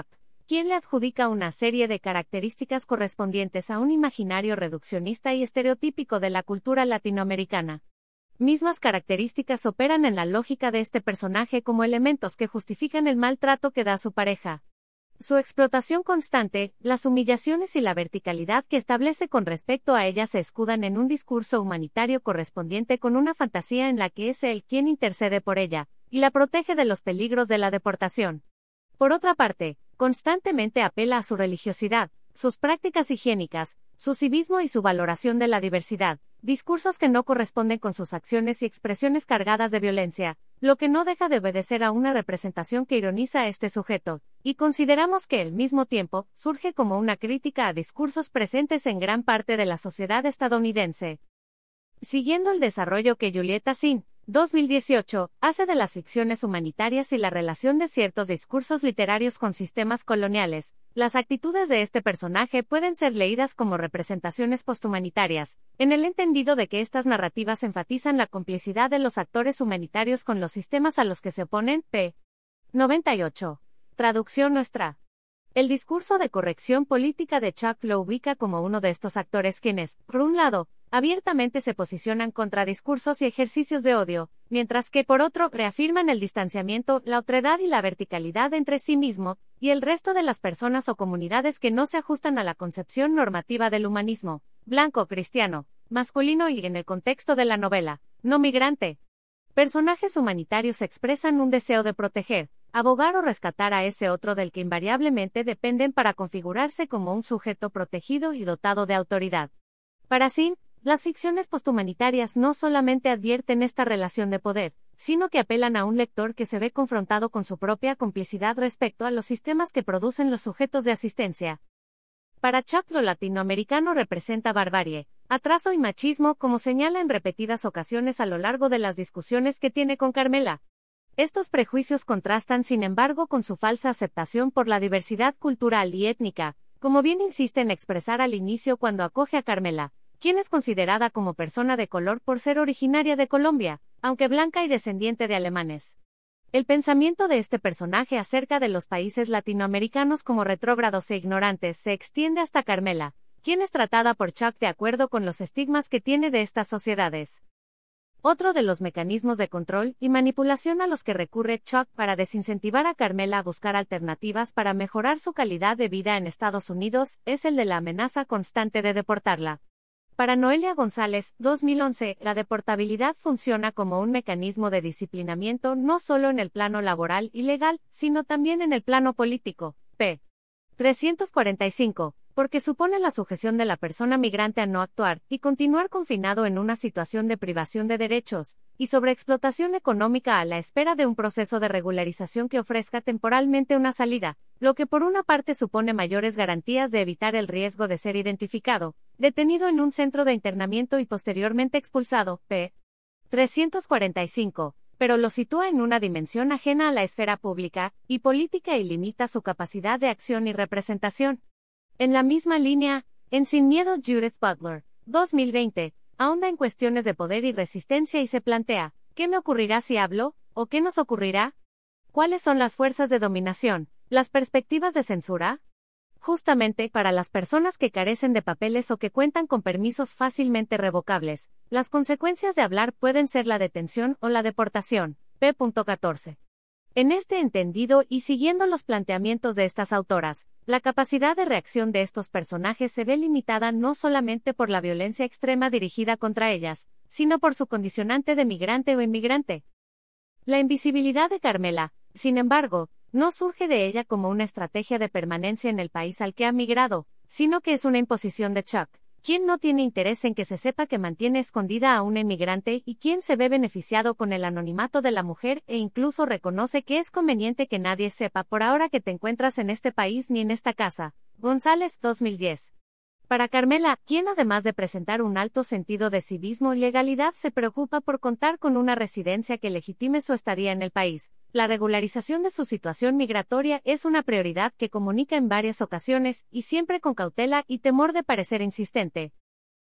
quien le adjudica una serie de características correspondientes a un imaginario reduccionista y estereotípico de la cultura latinoamericana. Mismas características operan en la lógica de este personaje como elementos que justifican el maltrato que da a su pareja. Su explotación constante, las humillaciones y la verticalidad que establece con respecto a ella se escudan en un discurso humanitario correspondiente con una fantasía en la que es él quien intercede por ella, y la protege de los peligros de la deportación. Por otra parte, constantemente apela a su religiosidad, sus prácticas higiénicas, su civismo y su valoración de la diversidad, discursos que no corresponden con sus acciones y expresiones cargadas de violencia, lo que no deja de obedecer a una representación que ironiza a este sujeto, y consideramos que al mismo tiempo, surge como una crítica a discursos presentes en gran parte de la sociedad estadounidense. Siguiendo el desarrollo que Julieta Sin, dos mil dieciocho, hace de las ficciones humanitarias y la relación de ciertos discursos literarios con sistemas coloniales, las actitudes de este personaje pueden ser leídas como representaciones posthumanitarias, en el entendido de que estas narrativas enfatizan la complicidad de los actores humanitarios con los sistemas a los que se oponen. P. noventa y ocho. Traducción nuestra. El discurso de corrección política de Chuck lo ubica como uno de estos actores quienes, por un lado, abiertamente se posicionan contra discursos y ejercicios de odio, mientras que, por otro, reafirman el distanciamiento, la otredad y la verticalidad entre sí mismo y el resto de las personas o comunidades que no se ajustan a la concepción normativa del humanismo, blanco, cristiano, masculino y, en el contexto de la novela, no migrante. Personajes humanitarios expresan un deseo de proteger, abogar o rescatar a ese otro del que invariablemente dependen para configurarse como un sujeto protegido y dotado de autoridad. Para Sin, las ficciones posthumanitarias no solamente advierten esta relación de poder, sino que apelan a un lector que se ve confrontado con su propia complicidad respecto a los sistemas que producen los sujetos de asistencia. Para Chuck, lo latinoamericano representa barbarie, atraso y machismo, como señala en repetidas ocasiones a lo largo de las discusiones que tiene con Carmela. Estos prejuicios contrastan, sin embargo, con su falsa aceptación por la diversidad cultural y étnica, como bien insiste en expresar al inicio cuando acoge a Carmela, quien es considerada como persona de color por ser originaria de Colombia, aunque blanca y descendiente de alemanes. El pensamiento de este personaje acerca de los países latinoamericanos como retrógrados e ignorantes se extiende hasta Carmela, quien es tratada por Chuck de acuerdo con los estigmas que tiene de estas sociedades. Otro de los mecanismos de control y manipulación a los que recurre Chuck para desincentivar a Carmela a buscar alternativas para mejorar su calidad de vida en Estados Unidos es el de la amenaza constante de deportarla. Para Noelia González, dos mil once, la deportabilidad funciona como un mecanismo de disciplinamiento no solo en el plano laboral y legal, sino también en el plano político. P. trescientos cuarenta y cinco, porque supone la sujeción de la persona migrante a no actuar y continuar confinado en una situación de privación de derechos y sobreexplotación económica a la espera de un proceso de regularización que ofrezca temporalmente una salida, lo que por una parte supone mayores garantías de evitar el riesgo de ser identificado, detenido en un centro de internamiento y posteriormente expulsado. P. trescientos cuarenta y cinco, pero lo sitúa en una dimensión ajena a la esfera pública y política y limita su capacidad de acción y representación. En la misma línea, en Sin Miedo, Judith Butler, dos mil veinte, ahonda en cuestiones de poder y resistencia y se plantea, ¿qué me ocurrirá si hablo? ¿O qué nos ocurrirá? ¿Cuáles son las fuerzas de dominación? ¿Las perspectivas de censura? Justamente, para las personas que carecen de papeles o que cuentan con permisos fácilmente revocables, las consecuencias de hablar pueden ser la detención o la deportación. P. catorce. En este entendido y siguiendo los planteamientos de estas autoras, la capacidad de reacción de estos personajes se ve limitada no solamente por la violencia extrema dirigida contra ellas, sino por su condicionante de migrante o inmigrante. La invisibilidad de Carmela, sin embargo, no surge de ella como una estrategia de permanencia en el país al que ha migrado, sino que es una imposición de Chuck, quien no tiene interés en que se sepa que mantiene escondida a una inmigrante y quien se ve beneficiado con el anonimato de la mujer e incluso reconoce que es conveniente que nadie sepa por ahora que te encuentras en este país ni en esta casa. González, dos mil diez. Para Carmela, quien además de presentar un alto sentido de civismo y legalidad se preocupa por contar con una residencia que legitime su estadía en el país, la regularización de su situación migratoria es una prioridad que comunica en varias ocasiones y siempre con cautela y temor de parecer insistente.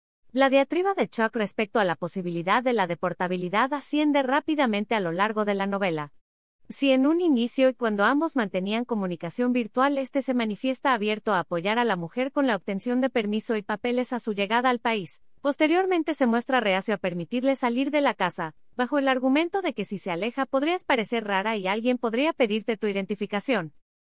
La diatriba de Chuck respecto a la posibilidad de la deportabilidad asciende rápidamente a lo largo de la novela. Si en un inicio y cuando ambos mantenían comunicación virtual, este se manifiesta abierto a apoyar a la mujer con la obtención de permiso y papeles a su llegada al país, posteriormente se muestra reacio a permitirle salir de la casa, bajo el argumento de que si se aleja podrías parecer rara y alguien podría pedirte tu identificación.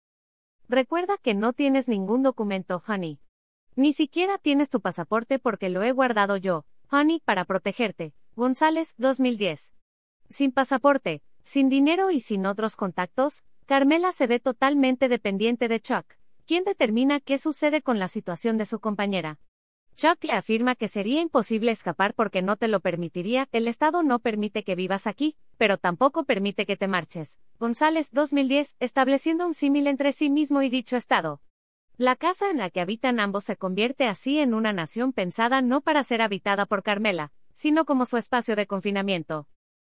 Recuerda que no tienes ningún documento, honey. Ni siquiera tienes tu pasaporte porque lo he guardado yo, honey, para protegerte. González, dos mil diez. Sin pasaporte, sin dinero y sin otros contactos, Carmela se ve totalmente dependiente de Chuck, quien determina qué sucede con la situación de su compañera. Chuck le afirma que sería imposible escapar porque no te lo permitiría, el Estado no permite que vivas aquí, pero tampoco permite que te marches. González, dos mil diez, estableciendo un símil entre sí mismo y dicho Estado. La casa en la que habitan ambos se convierte así en una nación pensada no para ser habitada por Carmela, sino como su espacio de confinamiento.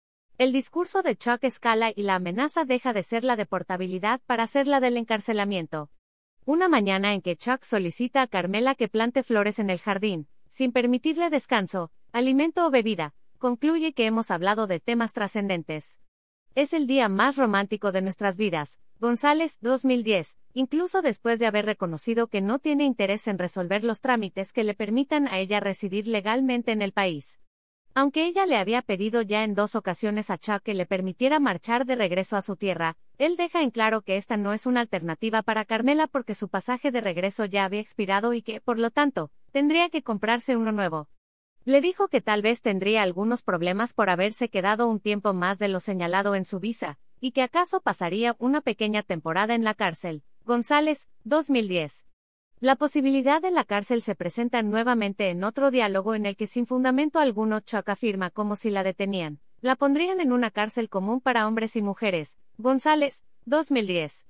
El discurso de Chuck escala y la amenaza deja de ser la deportabilidad para ser la del encarcelamiento. Una mañana en que Chuck solicita a Carmela que plante flores en el jardín, sin permitirle descanso, alimento o bebida, concluye que hemos hablado de temas trascendentes. Es el día más romántico de nuestras vidas. González, dos mil diez, incluso después de haber reconocido que no tiene interés en resolver los trámites que le permitan a ella residir legalmente en el país. Aunque ella le había pedido ya en dos ocasiones a Chuck que le permitiera marchar de regreso a su tierra, él deja en claro que esta no es una alternativa para Carmela porque su pasaje de regreso ya había expirado y que, por lo tanto, tendría que comprarse uno nuevo. Le dijo que tal vez tendría algunos problemas por haberse quedado un tiempo más de lo señalado en su visa, y que acaso pasaría una pequeña temporada en la cárcel. González, dos mil diez. La posibilidad de la cárcel se presenta nuevamente en otro diálogo en el que sin fundamento alguno Chuck afirma como si la detenían, la pondrían en una cárcel común para hombres y mujeres. González, dos mil diez.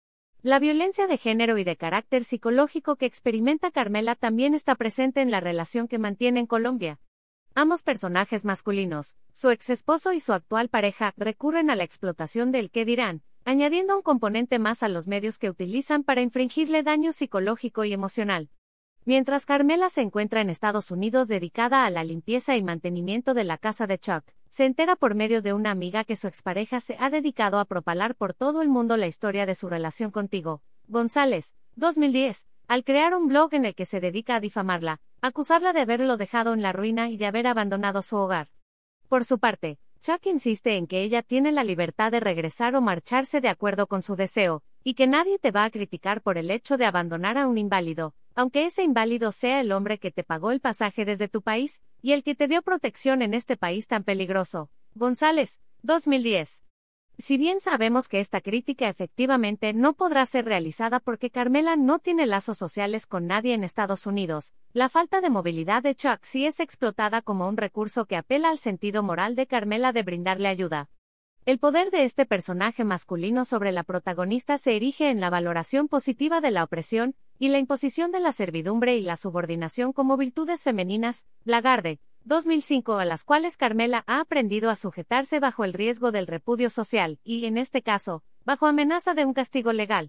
La violencia de género y de carácter psicológico que experimenta Carmela también está presente en la relación que mantiene en Colombia. Ambos personajes masculinos, su ex esposo y su actual pareja, recurren a la explotación del qué dirán, añadiendo un componente más a los medios que utilizan para infligirle daño psicológico y emocional. Mientras Carmela se encuentra en Estados Unidos dedicada a la limpieza y mantenimiento de la casa de Chuck, se entera por medio de una amiga que su expareja se ha dedicado a propalar por todo el mundo la historia de su relación contigo. González, dos mil diez, al crear un blog en el que se dedica a difamarla, acusarla de haberlo dejado en la ruina y de haber abandonado su hogar. Por su parte, Chuck insiste en que ella tiene la libertad de regresar o marcharse de acuerdo con su deseo, y que nadie te va a criticar por el hecho de abandonar a un inválido, aunque ese inválido sea el hombre que te pagó el pasaje desde tu país, y el que te dio protección en este país tan peligroso. González, dos mil diez. Si bien sabemos que esta crítica efectivamente no podrá ser realizada porque Carmela no tiene lazos sociales con nadie en Estados Unidos, la falta de movilidad de Chuck sí es explotada como un recurso que apela al sentido moral de Carmela de brindarle ayuda. El poder de este personaje masculino sobre la protagonista se erige en la valoración positiva de la opresión y la imposición de la servidumbre y la subordinación como virtudes femeninas. Lagarde, dos mil cinco, a las cuales Carmela ha aprendido a sujetarse bajo el riesgo del repudio social, y, en este caso, bajo amenaza de un castigo legal.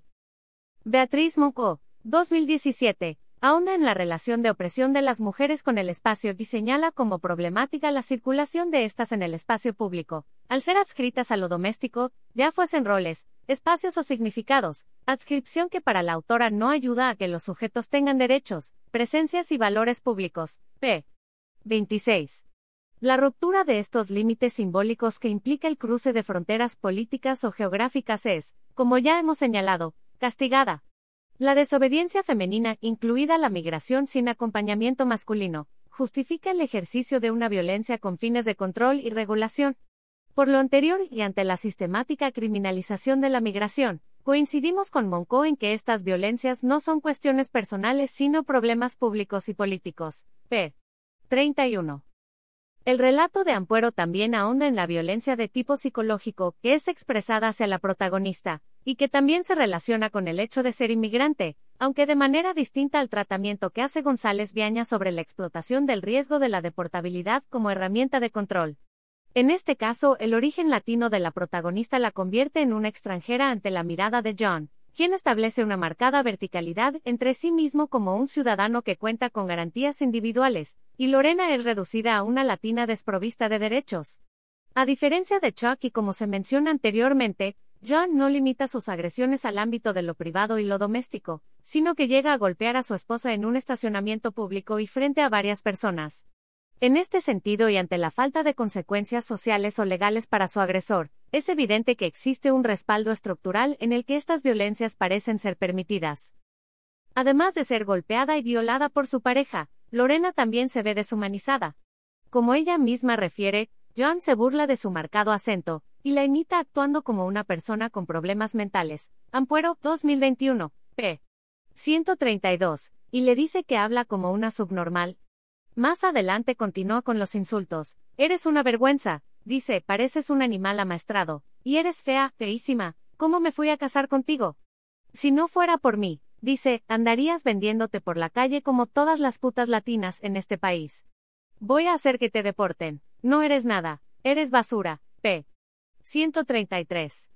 Beatriz Monco, dos mil diecisiete, ahonda en la relación de opresión de las mujeres con el espacio y señala como problemática la circulación de estas en el espacio público, al ser adscritas a lo doméstico, ya fuesen roles, espacios o significados, adscripción que para la autora no ayuda a que los sujetos tengan derechos, presencias y valores públicos. p. veintiséis. La ruptura de estos límites simbólicos que implica el cruce de fronteras políticas o geográficas es, como ya hemos señalado, castigada. La desobediencia femenina, incluida la migración sin acompañamiento masculino, justifica el ejercicio de una violencia con fines de control y regulación. Por lo anterior y ante la sistemática criminalización de la migración, coincidimos con Monco en que estas violencias no son cuestiones personales sino problemas públicos y políticos. p. treinta y uno. El relato de Ampuero también ahonda en la violencia de tipo psicológico que es expresada hacia la protagonista, y que también se relaciona con el hecho de ser inmigrante, aunque de manera distinta al tratamiento que hace González Viaña sobre la explotación del riesgo de la deportabilidad como herramienta de control. En este caso, el origen latino de la protagonista la convierte en una extranjera ante la mirada de John, quien establece una marcada verticalidad entre sí mismo como un ciudadano que cuenta con garantías individuales, y Lorena es reducida a una latina desprovista de derechos. A diferencia de Chuck y como se menciona anteriormente, John no limita sus agresiones al ámbito de lo privado y lo doméstico, sino que llega a golpear a su esposa en un estacionamiento público y frente a varias personas. En este sentido y ante la falta de consecuencias sociales o legales para su agresor, es evidente que existe un respaldo estructural en el que estas violencias parecen ser permitidas. Además de ser golpeada y violada por su pareja, Lorena también se ve deshumanizada. Como ella misma refiere, John se burla de su marcado acento, y la imita actuando como una persona con problemas mentales. Ampuero, dos mil veintiuno, p. ciento treinta y dos, y le dice que habla como una subnormal. Más adelante continúa con los insultos. Eres una vergüenza, dice, pareces un animal amaestrado, y eres fea, feísima, ¿cómo me fui a casar contigo? Si no fuera por mí, dice, andarías vendiéndote por la calle como todas las putas latinas en este país. Voy a hacer que te deporten. No eres nada, eres basura, p. ciento treinta y tres.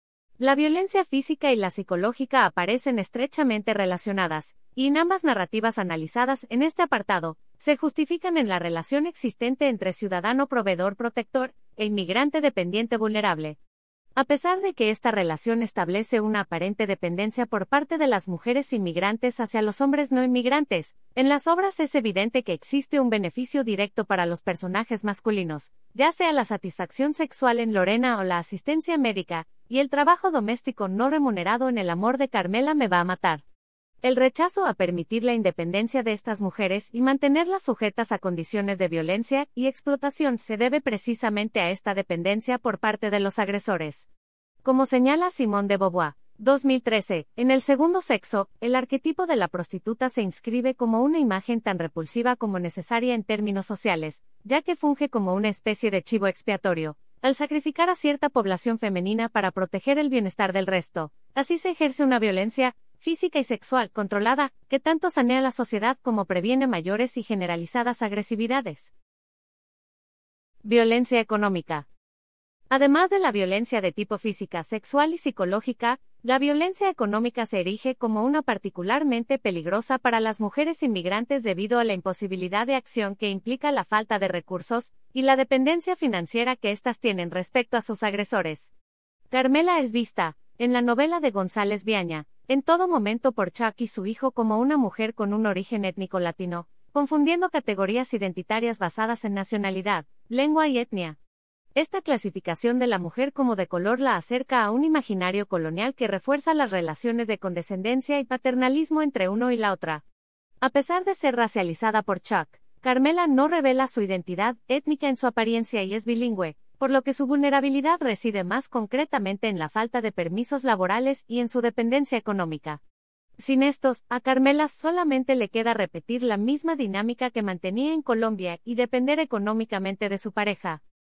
La violencia física y la psicológica aparecen estrechamente relacionadas, y en ambas narrativas analizadas en este apartado, se justifican en la relación existente entre ciudadano proveedor-protector e inmigrante dependiente vulnerable. A pesar de que esta relación establece una aparente dependencia por parte de las mujeres inmigrantes hacia los hombres no inmigrantes, en las obras es evidente que existe un beneficio directo para los personajes masculinos, ya sea la satisfacción sexual en Lorena o la asistencia médica, y el trabajo doméstico no remunerado en El amor de Carmela me va a matar. El rechazo a permitir la independencia de estas mujeres y mantenerlas sujetas a condiciones de violencia y explotación se debe precisamente a esta dependencia por parte de los agresores. Como señala Simone de Beauvoir, dos mil trece, en El segundo sexo, el arquetipo de la prostituta se inscribe como una imagen tan repulsiva como necesaria en términos sociales, ya que funge como una especie de chivo expiatorio, al sacrificar a cierta población femenina para proteger el bienestar del resto. Así se ejerce una violencia física y sexual controlada, que tanto sanea la sociedad como previene mayores y generalizadas agresividades. Violencia económica. Además de la violencia de tipo física, sexual y psicológica, la violencia económica se erige como una particularmente peligrosa para las mujeres inmigrantes debido a la imposibilidad de acción que implica la falta de recursos y la dependencia financiera que éstas tienen respecto a sus agresores. Carmela es vista, en la novela de González Viaña, en todo momento por Chuck y su hijo como una mujer con un origen étnico latino, confundiendo categorías identitarias basadas en nacionalidad, lengua y etnia. Esta clasificación de la mujer como de color la acerca a un imaginario colonial que refuerza las relaciones de condescendencia y paternalismo entre uno y la otra. A pesar de ser racializada por Chuck, Carmela no revela su identidad étnica en su apariencia y es bilingüe, por lo que su vulnerabilidad reside más concretamente en la falta de permisos laborales y en su dependencia económica. Sin estos, a Carmela solamente le queda repetir la misma dinámica que mantenía en Colombia y depender económicamente de su pareja.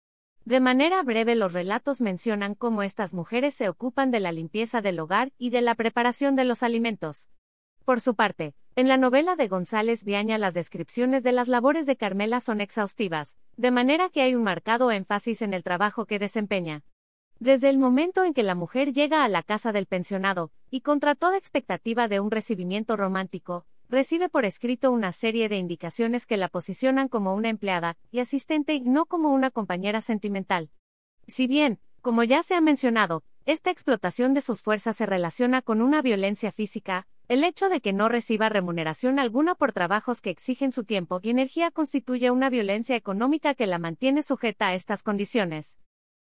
De manera breve, los relatos mencionan cómo estas mujeres se ocupan de la limpieza del hogar y de la preparación de los alimentos. Por su parte, en la novela de González Viaña las descripciones de las labores de Carmela son exhaustivas, de manera que hay un marcado énfasis en el trabajo que desempeña. Desde el momento en que la mujer llega a la casa del pensionado, y contra toda expectativa de un recibimiento romántico, recibe por escrito una serie de indicaciones que la posicionan como una empleada y asistente y no como una compañera sentimental. Si bien, como ya se ha mencionado, esta explotación de sus fuerzas se relaciona con una violencia física, el hecho de que no reciba remuneración alguna por trabajos que exigen su tiempo y energía constituye una violencia económica que la mantiene sujeta a estas condiciones.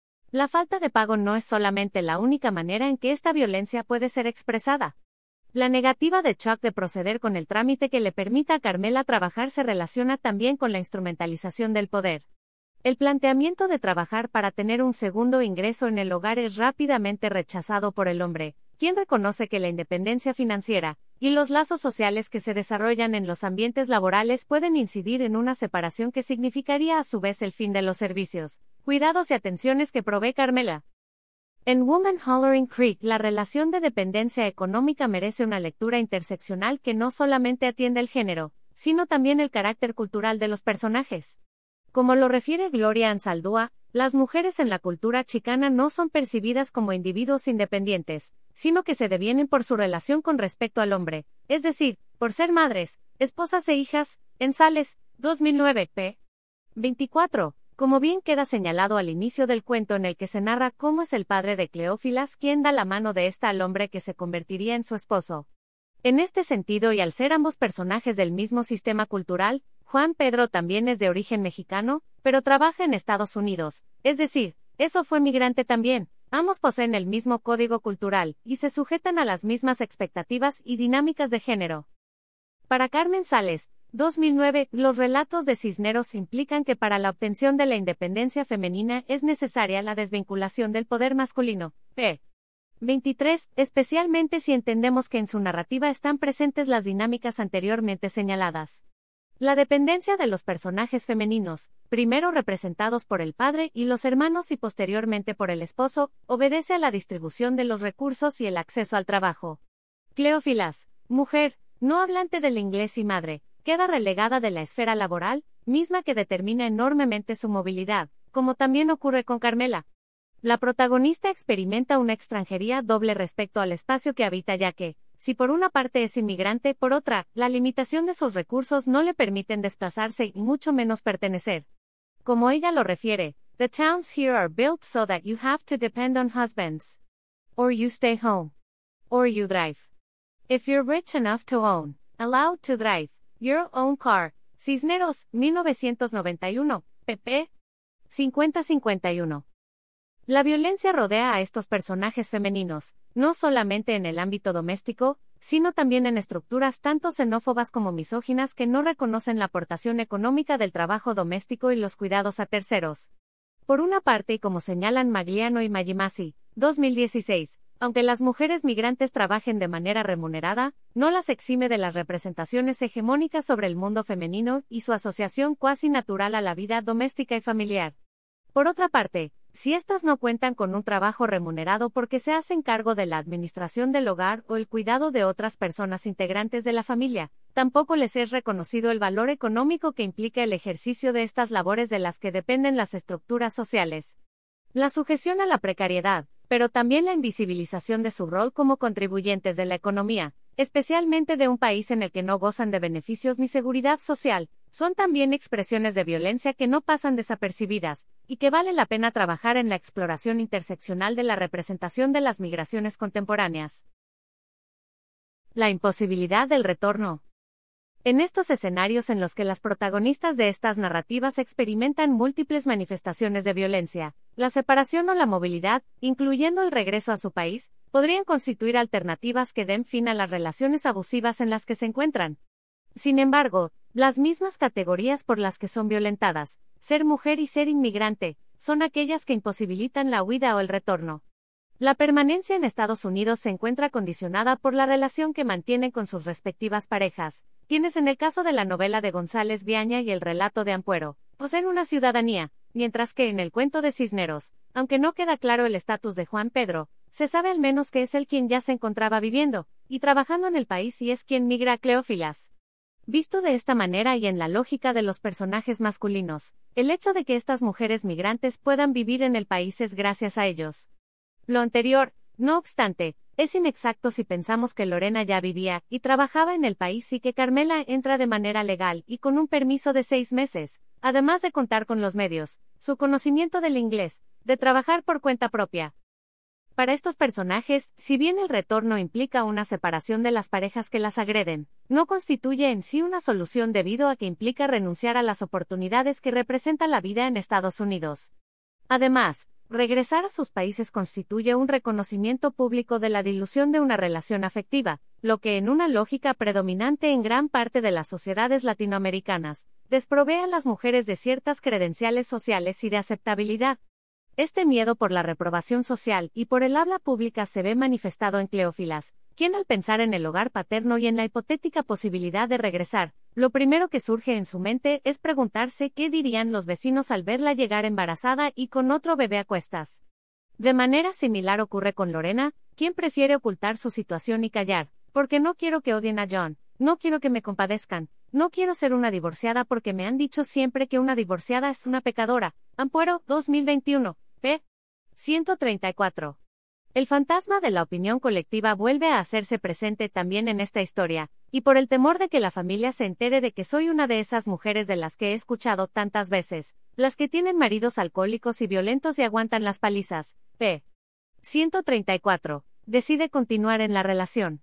La falta de pago no es solamente la única manera en que esta violencia puede ser expresada. La negativa de Chuck de proceder con el trámite que le permita a Carmela trabajar se relaciona también con la instrumentalización del poder. El planteamiento de trabajar para tener un segundo ingreso en el hogar es rápidamente rechazado por el hombre, quien reconoce que la independencia financiera y los lazos sociales que se desarrollan en los ambientes laborales pueden incidir en una separación que significaría a su vez el fin de los servicios, cuidados y atenciones que provee Carmela. En Woman Hollering Creek, la relación de dependencia económica merece una lectura interseccional que no solamente atiende el género, sino también el carácter cultural de los personajes. Como lo refiere Gloria Anzaldúa, las mujeres en la cultura chicana no son percibidas como individuos independientes, sino que se devienen por su relación con respecto al hombre, es decir, por ser madres, esposas e hijas. En Sales, dos mil nueve, p. veinticuatro. Como bien queda señalado al inicio del cuento en el que se narra cómo es el padre de Cleófilas quien da la mano de ésta al hombre que se convertiría en su esposo. En este sentido y al ser ambos personajes del mismo sistema cultural, Juan Pedro también es de origen mexicano, pero trabaja en Estados Unidos, es decir, eso fue migrante también. Ambos poseen el mismo código cultural, y se sujetan a las mismas expectativas y dinámicas de género. Para Carmen Sales, dos mil nueve, los relatos de Cisneros implican que para la obtención de la independencia femenina es necesaria la desvinculación del poder masculino. p. veintitrés, especialmente si entendemos que en su narrativa están presentes las dinámicas anteriormente señaladas. La dependencia de los personajes femeninos, primero representados por el padre y los hermanos y posteriormente por el esposo, obedece a la distribución de los recursos y el acceso al trabajo. Cleófilas, mujer, no hablante del inglés y madre, queda relegada de la esfera laboral, misma que determina enormemente su movilidad, como también ocurre con Carmela. La protagonista experimenta una extranjería doble respecto al espacio que habita ya que, si por una parte es inmigrante, por otra, la limitación de sus recursos no le permiten desplazarse y mucho menos pertenecer. Como ella lo refiere, "The towns here are built so that you have to depend on husbands. Or you stay home. Or you drive. If you're rich enough to own, allowed to drive, your own car." Cisneros, mil novecientos noventa y uno, pp. cincuenta a cincuenta y uno. La violencia rodea a estos personajes femeninos, no solamente en el ámbito doméstico, sino también en estructuras tanto xenófobas como misóginas que no reconocen la aportación económica del trabajo doméstico y los cuidados a terceros. Por una parte, y como señalan Magliano y Magimasi, dos mil dieciséis, aunque las mujeres migrantes trabajen de manera remunerada, no las exime de las representaciones hegemónicas sobre el mundo femenino y su asociación cuasi natural a la vida doméstica y familiar. Por otra parte, si éstas no cuentan con un trabajo remunerado porque se hacen cargo de la administración del hogar o el cuidado de otras personas integrantes de la familia, tampoco les es reconocido el valor económico que implica el ejercicio de estas labores de las que dependen las estructuras sociales. La sujeción a la precariedad, pero también la invisibilización de su rol como contribuyentes de la economía, especialmente de un país en el que no gozan de beneficios ni seguridad social, son también expresiones de violencia que no pasan desapercibidas, y que vale la pena trabajar en la exploración interseccional de la representación de las migraciones contemporáneas. La imposibilidad del retorno. En estos escenarios en los que las protagonistas de estas narrativas experimentan múltiples manifestaciones de violencia, la separación o la movilidad, incluyendo el regreso a su país, podrían constituir alternativas que den fin a las relaciones abusivas en las que se encuentran. Sin embargo, las mismas categorías por las que son violentadas, ser mujer y ser inmigrante, son aquellas que imposibilitan la huida o el retorno. La permanencia en Estados Unidos se encuentra condicionada por la relación que mantienen con sus respectivas parejas, quienes en el caso de la novela de González Viaña y el relato de Ampuero, poseen una ciudadanía, mientras que en el cuento de Cisneros, aunque no queda claro el estatus de Juan Pedro, se sabe al menos que es él quien ya se encontraba viviendo y trabajando en el país y es quien migra a Cleófilas. Visto de esta manera y en la lógica de los personajes masculinos, el hecho de que estas mujeres migrantes puedan vivir en el país es gracias a ellos. Lo anterior, no obstante, es inexacto si pensamos que Lorena ya vivía y trabajaba en el país y que Carmela entra de manera legal y con un permiso de seis meses, además de contar con los medios, su conocimiento del inglés, de trabajar por cuenta propia. Para estos personajes, si bien el retorno implica una separación de las parejas que las agreden, no constituye en sí una solución debido a que implica renunciar a las oportunidades que representa la vida en Estados Unidos. Además, regresar a sus países constituye un reconocimiento público de la dilución de una relación afectiva, lo que en una lógica predominante en gran parte de las sociedades latinoamericanas, desprovee a las mujeres de ciertas credenciales sociales y de aceptabilidad. Este miedo por la reprobación social y por el habla pública se ve manifestado en Cleófilas, quien al pensar en el hogar paterno y en la hipotética posibilidad de regresar, lo primero que surge en su mente es preguntarse qué dirían los vecinos al verla llegar embarazada y con otro bebé a cuestas. De manera similar ocurre con Lorena, quien prefiere ocultar su situación y callar, porque no quiero que odien a John, no quiero que me compadezcan, no quiero ser una divorciada porque me han dicho siempre que una divorciada es una pecadora. Ampuero, dos mil veintiuno, p. ciento treinta y cuatro. El fantasma de la opinión colectiva vuelve a hacerse presente también en esta historia, y por el temor de que la familia se entere de que soy una de esas mujeres de las que he escuchado tantas veces, las que tienen maridos alcohólicos y violentos y aguantan las palizas, p. ciento treinta y cuatro, decide continuar en la relación.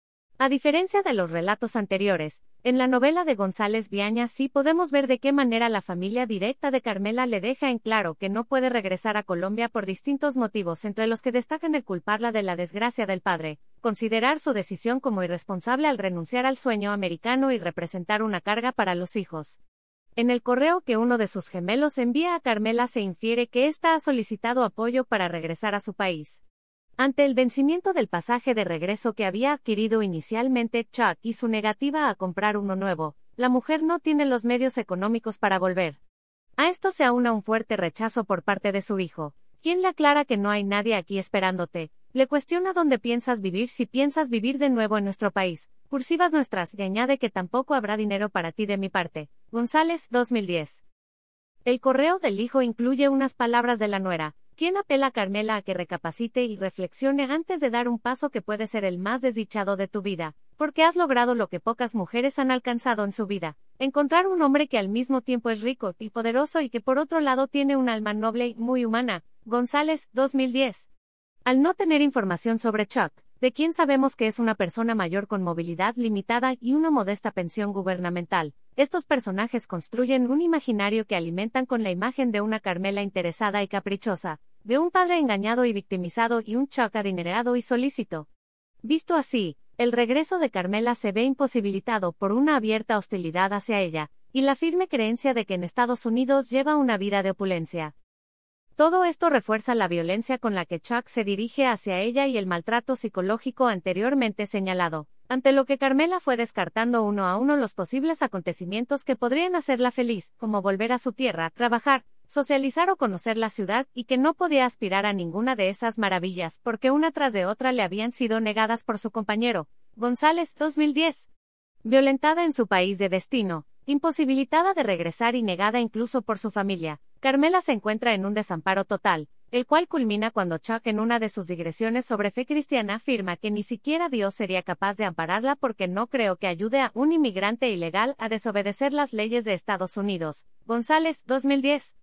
A diferencia de los relatos anteriores, en la novela de González Viaña sí podemos ver de qué manera la familia directa de Carmela le deja en claro que no puede regresar a Colombia por distintos motivos, entre los que destacan el culparla de la desgracia del padre, considerar su decisión como irresponsable al renunciar al sueño americano y representar una carga para los hijos. En el correo que uno de sus gemelos envía a Carmela se infiere que ésta ha solicitado apoyo para regresar a su país. Ante el vencimiento del pasaje de regreso que había adquirido inicialmente Chuck y su negativa a comprar uno nuevo, la mujer no tiene los medios económicos para volver. A esto se aúna un fuerte rechazo por parte de su hijo, quien le aclara que no hay nadie aquí esperándote, le cuestiona dónde piensas vivir si piensas vivir de nuevo en nuestro país, cursivas nuestras, y añade que tampoco habrá dinero para ti de mi parte. González, dos mil diez. El correo del hijo incluye unas palabras de la nuera, quien apela a Carmela a que recapacite y reflexione antes de dar un paso que puede ser el más desdichado de tu vida, porque has logrado lo que pocas mujeres han alcanzado en su vida, encontrar un hombre que al mismo tiempo es rico y poderoso y que por otro lado tiene un alma noble y muy humana. González, dos mil diez. Al no tener información sobre Chuck, de quien sabemos que es una persona mayor con movilidad limitada y una modesta pensión gubernamental, estos personajes construyen un imaginario que alimentan con la imagen de una Carmela interesada y caprichosa, de un padre engañado y victimizado y un Chuck adinerado y solícito. Visto así, el regreso de Carmela se ve imposibilitado por una abierta hostilidad hacia ella, y la firme creencia de que en Estados Unidos lleva una vida de opulencia. Todo esto refuerza la violencia con la que Chuck se dirige hacia ella y el maltrato psicológico anteriormente señalado, ante lo que Carmela fue descartando uno a uno los posibles acontecimientos que podrían hacerla feliz, como volver a su tierra, trabajar, socializar o conocer la ciudad, y que no podía aspirar a ninguna de esas maravillas porque una tras de otra le habían sido negadas por su compañero. González, dos mil diez. Violentada en su país de destino, imposibilitada de regresar y negada incluso por su familia, Carmela se encuentra en un desamparo total, el cual culmina cuando Chuck en una de sus digresiones sobre fe cristiana afirma que ni siquiera Dios sería capaz de ampararla porque no creo que ayude a un inmigrante ilegal a desobedecer las leyes de Estados Unidos. González, dos mil diez.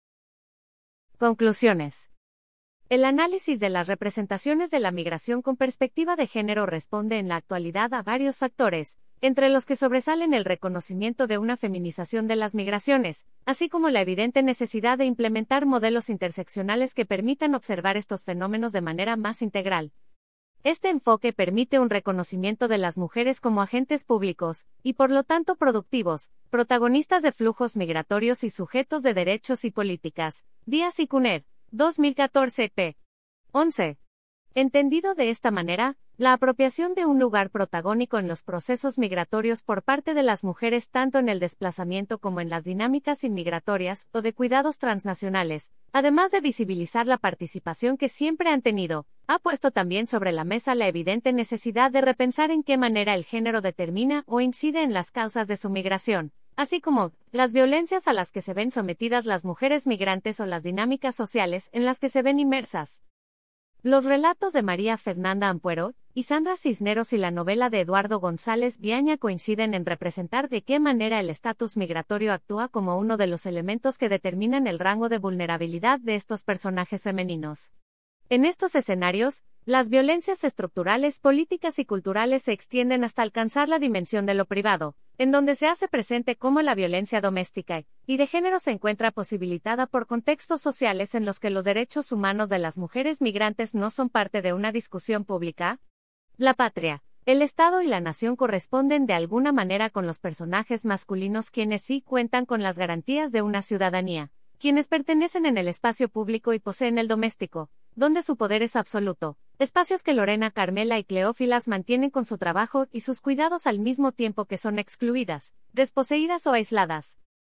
Conclusiones. El análisis de las representaciones de la migración con perspectiva de género responde en la actualidad a varios factores, entre los que sobresalen el reconocimiento de una feminización de las migraciones, así como la evidente necesidad de implementar modelos interseccionales que permitan observar estos fenómenos de manera más integral. Este enfoque permite un reconocimiento de las mujeres como agentes públicos, y por lo tanto productivos, protagonistas de flujos migratorios y sujetos de derechos y políticas. Díaz y Cunher, dos mil catorce, p. once. Entendido de esta manera, la apropiación de un lugar protagónico en los procesos migratorios por parte de las mujeres tanto en el desplazamiento como en las dinámicas inmigratorias o de cuidados transnacionales, además de visibilizar la participación que siempre han tenido, ha puesto también sobre la mesa la evidente necesidad de repensar en qué manera el género determina o incide en las causas de su migración, así como las violencias a las que se ven sometidas las mujeres migrantes o las dinámicas sociales en las que se ven inmersas. Los relatos de María Fernanda Ampuero y Sandra Cisneros y la novela de Eduardo González Viaña coinciden en representar de qué manera el estatus migratorio actúa como uno de los elementos que determinan el rango de vulnerabilidad de estos personajes femeninos. En estos escenarios, las violencias estructurales, políticas y culturales se extienden hasta alcanzar la dimensión de lo privado, en donde se hace presente cómo la violencia doméstica y de género se encuentra posibilitada por contextos sociales en los que los derechos humanos de las mujeres migrantes no son parte de una discusión pública. La patria, el Estado y la nación corresponden de alguna manera con los personajes masculinos quienes sí cuentan con las garantías de una ciudadanía, quienes pertenecen en el espacio público y poseen el doméstico, donde su poder es absoluto, espacios que Lorena, Carmela y Cleófilas mantienen con su trabajo y sus cuidados al mismo tiempo que son excluidas, desposeídas o aisladas.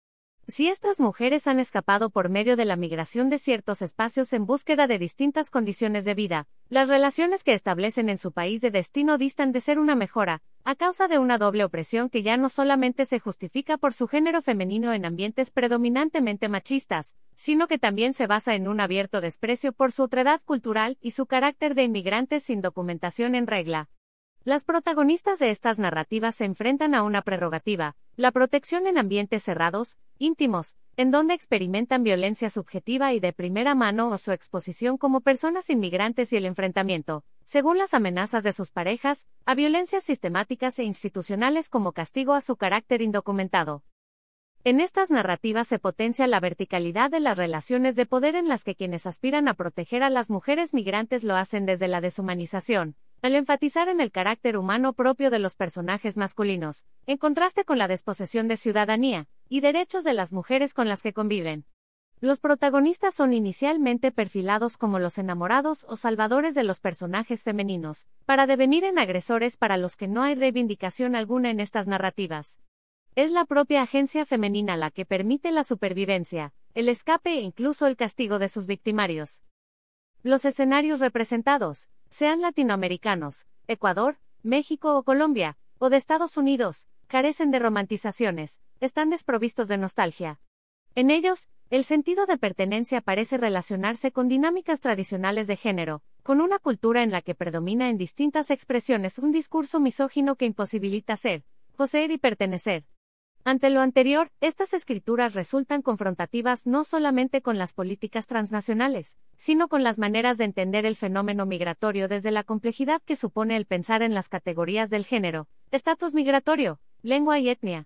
Si estas mujeres han escapado por medio de la migración de ciertos espacios en búsqueda de distintas condiciones de vida, las relaciones que establecen en su país de destino distan de ser una mejora, a causa de una doble opresión que ya no solamente se justifica por su género femenino en ambientes predominantemente machistas, sino que también se basa en un abierto desprecio por su otredad cultural y su carácter de inmigrantes sin documentación en regla. Las protagonistas de estas narrativas se enfrentan a una prerrogativa, la protección en ambientes cerrados, íntimos, en donde experimentan violencia subjetiva y de primera mano o su exposición como personas inmigrantes y el enfrentamiento, según las amenazas de sus parejas, a violencias sistemáticas e institucionales como castigo a su carácter indocumentado. En estas narrativas se potencia la verticalidad de las relaciones de poder en las que quienes aspiran a proteger a las mujeres migrantes lo hacen desde la deshumanización, al enfatizar en el carácter humano propio de los personajes masculinos, en contraste con la desposesión de ciudadanía y derechos de las mujeres con las que conviven. Los protagonistas son inicialmente perfilados como los enamorados o salvadores de los personajes femeninos, para devenir en agresores para los que no hay reivindicación alguna en estas narrativas. Es la propia agencia femenina la que permite la supervivencia, el escape e incluso el castigo de sus victimarios. Los escenarios representados, sean latinoamericanos, Ecuador, México o Colombia, o de Estados Unidos, carecen de romantizaciones, están desprovistos de nostalgia. En ellos, el sentido de pertenencia parece relacionarse con dinámicas tradicionales de género, con una cultura en la que predomina en distintas expresiones un discurso misógino que imposibilita ser, poseer y pertenecer. Ante lo anterior, estas escrituras resultan confrontativas no solamente con las políticas transnacionales, sino con las maneras de entender el fenómeno migratorio desde la complejidad que supone el pensar en las categorías del género, estatus migratorio, lengua y etnia.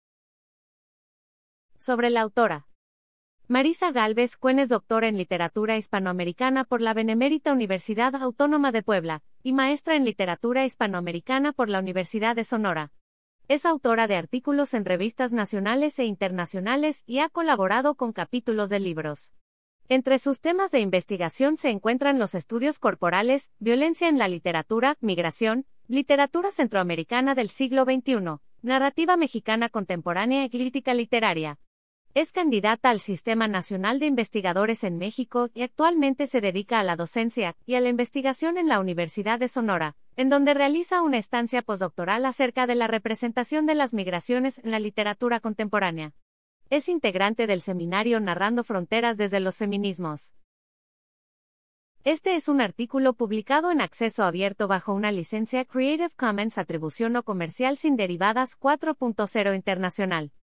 Sobre la autora. Marisa Gálvez Cuen es doctora en Literatura Hispanoamericana por la Benemérita Universidad Autónoma de Puebla, y maestra en Literatura Hispanoamericana por la Universidad de Sonora. Es autora de artículos en revistas nacionales e internacionales y ha colaborado con capítulos de libros. Entre sus temas de investigación se encuentran los estudios corporales, violencia en la literatura, migración, literatura centroamericana del siglo veintiuno, narrativa mexicana contemporánea y crítica literaria. Es candidata al Sistema Nacional de Investigadores en México y actualmente se dedica a la docencia y a la investigación en la Universidad de Sonora, en donde realiza una estancia postdoctoral acerca de la representación de las migraciones en la literatura contemporánea. Es integrante del seminario Narrando Fronteras desde los Feminismos. Este es un artículo publicado en acceso abierto bajo una licencia Creative Commons Atribución no comercial sin derivadas cuatro punto cero internacional.